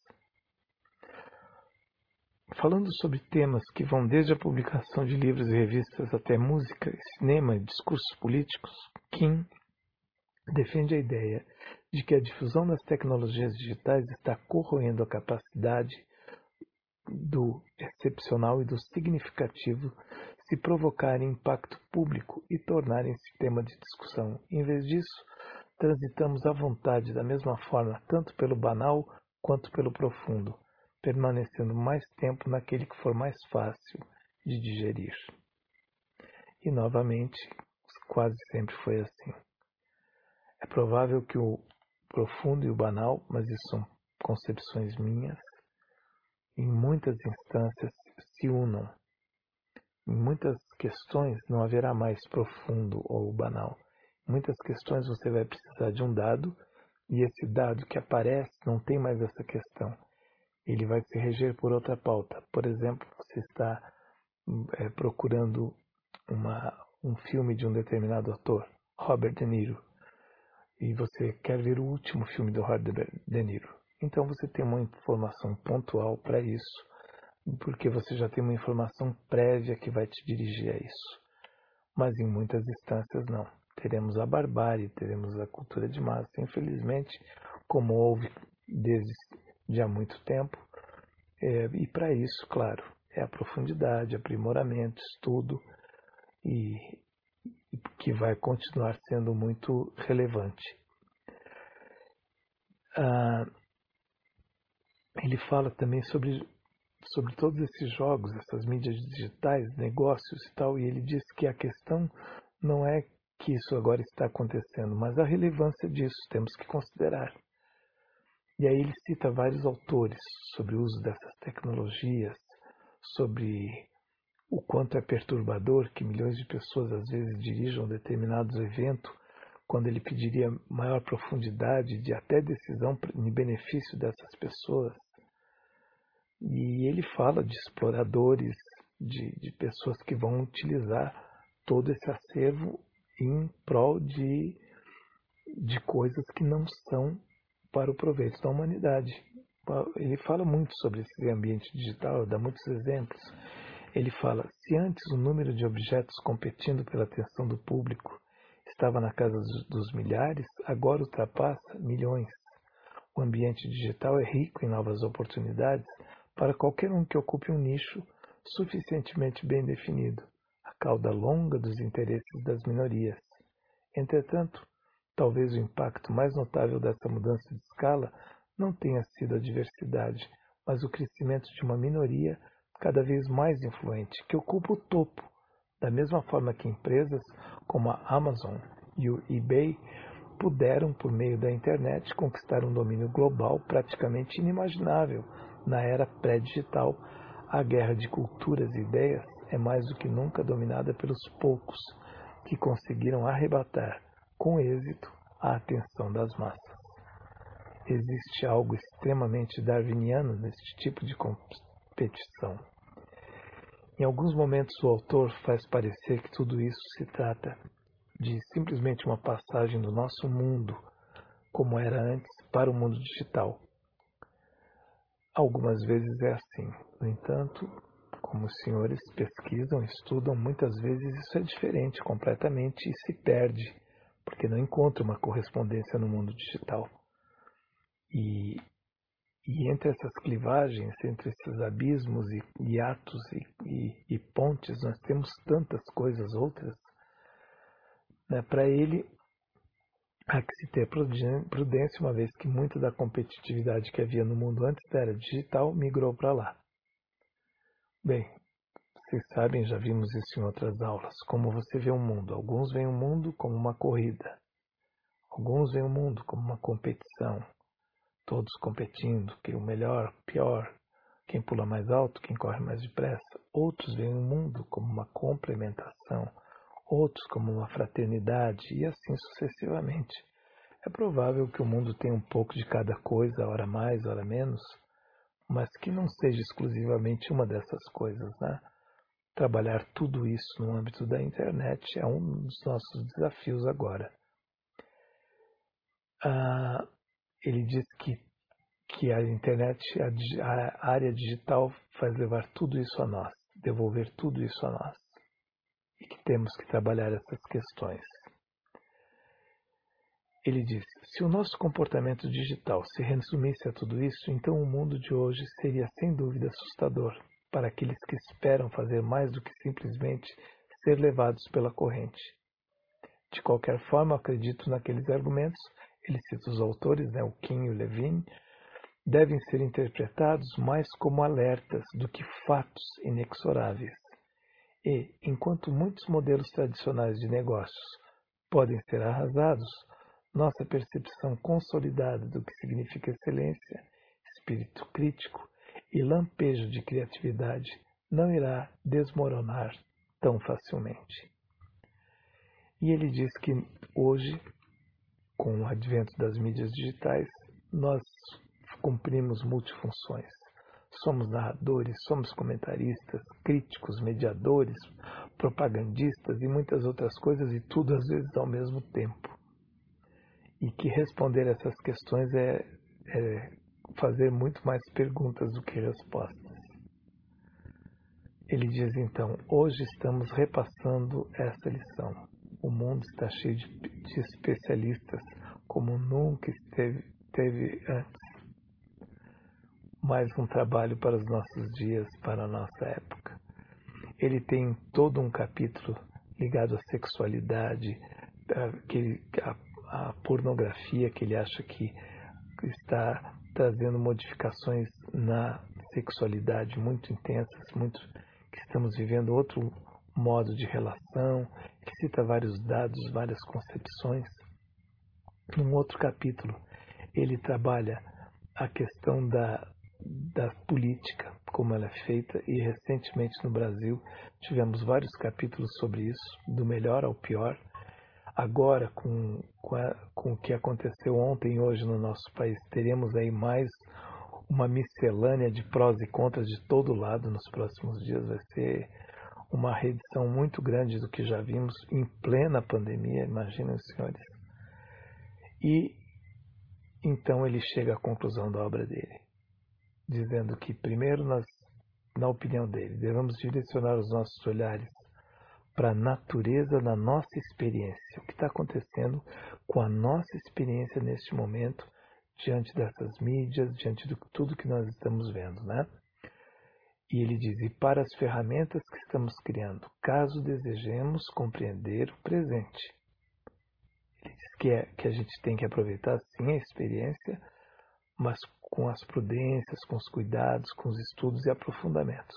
Falando sobre temas que vão desde a publicação de livros e revistas até música, cinema e discursos políticos, King defende a ideia de que a difusão das tecnologias digitais está corroendo a capacidade do excepcional e do significativo se provocarem impacto público e tornarem-se tema de discussão. Em vez disso, transitamos à vontade da mesma forma, tanto pelo banal quanto pelo profundo, permanecendo mais tempo naquele que for mais fácil de digerir. E, novamente, quase sempre foi assim. É provável que o profundo e o banal, mas isso são concepções minhas, em muitas instâncias se unam. Em muitas questões não haverá mais profundo ou banal. Em muitas questões você vai precisar de um dado, e esse dado que aparece não tem mais essa questão. Ele vai se reger por outra pauta. Por exemplo, você está é, procurando uma, um filme de um determinado ator, Robert De Niro, e você quer ver o último filme do Robert De Niro. Então você tem uma informação pontual para isso porque você já tem uma informação prévia que vai te dirigir a isso. Mas em muitas instâncias não. Teremos a barbárie, teremos a cultura de massa. Infelizmente, como houve desde de há muito tempo, é, e para isso, claro, é a profundidade, aprimoramento, estudo, e, e que vai continuar sendo muito relevante. Ah, ele fala também sobre, sobre todos esses jogos, essas mídias digitais, negócios e tal, e ele diz que a questão não é que isso agora está acontecendo, mas a relevância disso temos que considerar. E aí ele cita vários autores sobre o uso dessas tecnologias, sobre o quanto é perturbador que milhões de pessoas às vezes dirijam determinado evento, quando ele pediria maior profundidade de até decisão em benefício dessas pessoas. E ele fala de exploradores, de, de pessoas que vão utilizar todo esse acervo em prol de, de coisas que não são para o proveito da humanidade. Ele fala muito sobre esse ambiente digital, dá muitos exemplos. Ele fala, se antes o número de objetos competindo pela atenção do público estava na casa dos milhares, agora ultrapassa milhões. O ambiente digital é rico em novas oportunidades para qualquer um que ocupe um nicho suficientemente bem definido, a cauda longa dos interesses das minorias. Entretanto, talvez o impacto mais notável dessa mudança de escala não tenha sido a diversidade, mas o crescimento de uma minoria cada vez mais influente, que ocupa o topo, da mesma forma que empresas como a Amazon e o eBay puderam, por meio da internet, conquistar um domínio global praticamente inimaginável na era pré-digital. A guerra de culturas e ideias é mais do que nunca dominada pelos poucos que conseguiram arrebatar, com êxito, a atenção das massas. Existe algo extremamente darwiniano neste tipo de competição. Em alguns momentos o autor faz parecer que tudo isso se trata de simplesmente uma passagem do nosso mundo, como era antes, para o mundo digital. Algumas vezes é assim. No entanto, como os senhores pesquisam, estudam, muitas vezes isso é diferente completamente e se perde, porque não encontra uma correspondência no mundo digital. E, e entre essas clivagens, entre esses abismos e hiatos e, e, e pontes, nós temos tantas coisas outras. Né? Para ele, há que se ter prudência, uma vez que muita da competitividade que havia no mundo antes da era digital migrou para lá. Bem, vocês sabem, já vimos isso em outras aulas, como você vê o mundo. Alguns veem o mundo como uma corrida, alguns veem o mundo como uma competição, todos competindo, quem o melhor, pior, quem pula mais alto, quem corre mais depressa. Outros veem o mundo como uma complementação, outros como uma fraternidade e assim sucessivamente. É provável que o mundo tenha um pouco de cada coisa, ora mais, ora menos, mas que não seja exclusivamente uma dessas coisas, né? Trabalhar tudo isso no âmbito da internet é um dos nossos desafios agora. Ah, ele diz que, que a internet, a, a área digital faz levar tudo isso a nós, devolver tudo isso a nós. E que temos que trabalhar essas questões. Ele diz, se o nosso comportamento digital se resumisse a tudo isso, então o mundo de hoje seria sem dúvida assustador para aqueles que esperam fazer mais do que simplesmente ser levados pela corrente. De qualquer forma, acredito naqueles argumentos, ele cita os autores, né, o Kim e o Levine, devem ser interpretados mais como alertas do que fatos inexoráveis. E, enquanto muitos modelos tradicionais de negócios podem ser arrasados, nossa percepção consolidada do que significa excelência, espírito crítico e lampejo de criatividade não irá desmoronar tão facilmente. E ele diz que hoje, com o advento das mídias digitais, nós cumprimos multifunções. Somos narradores, somos comentaristas, críticos, mediadores, propagandistas e muitas outras coisas, e tudo às vezes ao mesmo tempo. E que responder essas questões é, é fazer muito mais perguntas do que respostas. Ele diz então: hoje estamos repassando essa lição. O mundo está cheio de, de especialistas como nunca esteve, teve antes. Mais um trabalho para os nossos dias, para a nossa época. Ele tem todo um capítulo ligado à sexualidade, a, que ele, a, a pornografia, que ele acha que está trazendo modificações na sexualidade muito intensas, muito, que estamos vivendo outro modo de relação, que cita vários dados, várias concepções. Num outro capítulo, ele trabalha a questão da, da política, como ela é feita, e recentemente no Brasil tivemos vários capítulos sobre isso, do melhor ao pior. Agora, com, com, a, com o que aconteceu ontem e hoje no nosso país, teremos aí mais uma miscelânea de prós e contras de todo lado nos próximos dias. Vai ser uma reedição muito grande do que já vimos em plena pandemia, imaginem os senhores. E então ele chega à conclusão da obra dele, dizendo que primeiro, nós, na opinião dele, devemos direcionar os nossos olhares para a natureza da nossa experiência, o que está acontecendo com a nossa experiência neste momento, diante dessas mídias, diante de tudo que nós estamos vendo, né? E ele diz: e para as ferramentas que estamos criando, caso desejemos compreender o presente. Ele diz que, é, que a gente tem que aproveitar sim a experiência, mas com as prudências, com os cuidados, com os estudos e aprofundamentos.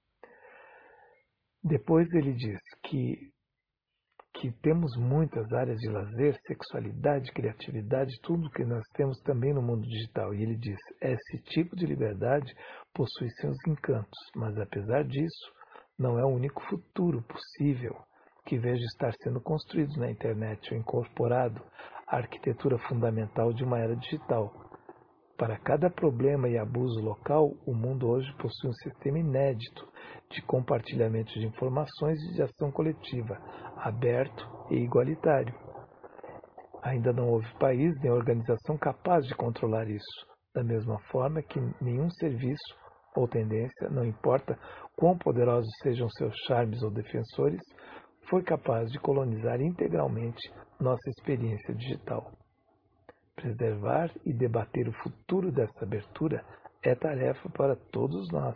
Depois ele diz que, que temos muitas áreas de lazer, sexualidade, criatividade, tudo que nós temos também no mundo digital. E ele diz: esse tipo de liberdade possui seus encantos, mas apesar disso, não é o único futuro possível que vejo estar sendo construído na internet ou incorporado à arquitetura fundamental de uma era digital. Para cada problema e abuso local, o mundo hoje possui um sistema inédito de compartilhamento de informações e de ação coletiva, aberto e igualitário. Ainda não houve país nem organização capaz de controlar isso, da mesma forma que nenhum serviço ou tendência, não importa quão poderosos sejam seus charmes ou defensores, foi capaz de colonizar integralmente nossa experiência digital. Preservar e debater o futuro dessa abertura é tarefa para todos nós.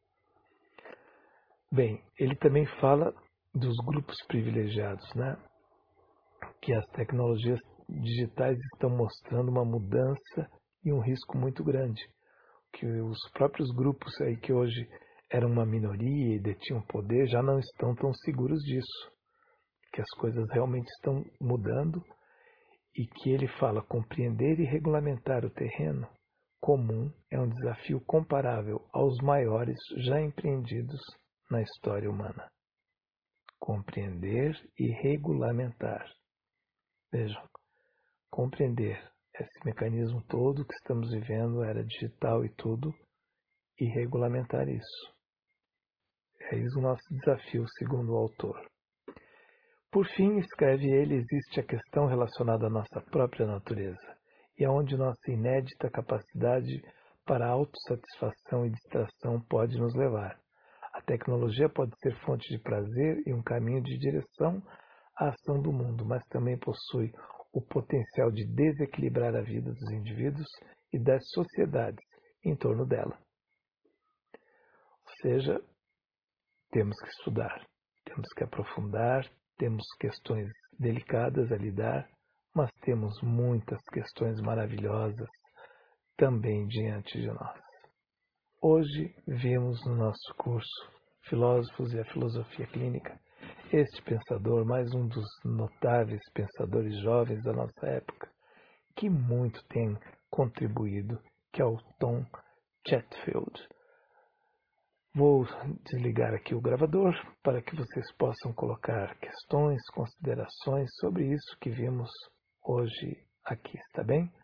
Bem, ele também fala dos grupos privilegiados, né? Que as tecnologias digitais estão mostrando uma mudança e um risco muito grande. Que os próprios grupos aí que hoje eram uma minoria e detinham poder já não estão tão seguros disso. Que as coisas realmente estão mudando. E que ele fala: compreender e regulamentar o terreno comum é um desafio comparável aos maiores já empreendidos na história humana. Compreender e regulamentar. Vejam, compreender esse mecanismo todo que estamos vivendo, era digital e tudo, e regulamentar isso. É isso o nosso desafio, segundo o autor. Por fim, escreve ele, existe a questão relacionada à nossa própria natureza, e aonde nossa inédita capacidade para autossatisfação e distração pode nos levar. A tecnologia pode ser fonte de prazer e um caminho de direção à ação do mundo, mas também possui o potencial de desequilibrar a vida dos indivíduos e das sociedades em torno dela. Ou seja, temos que estudar, temos que aprofundar, temos questões delicadas a lidar, mas temos muitas questões maravilhosas também diante de nós. Hoje vimos no nosso curso Filósofos e a Filosofia Clínica este pensador, mais um dos notáveis pensadores jovens da nossa época, que muito tem contribuído, que é o Tom Chatfield. Vou desligar aqui o gravador para que vocês possam colocar questões, considerações sobre isso que vimos hoje aqui, está bem?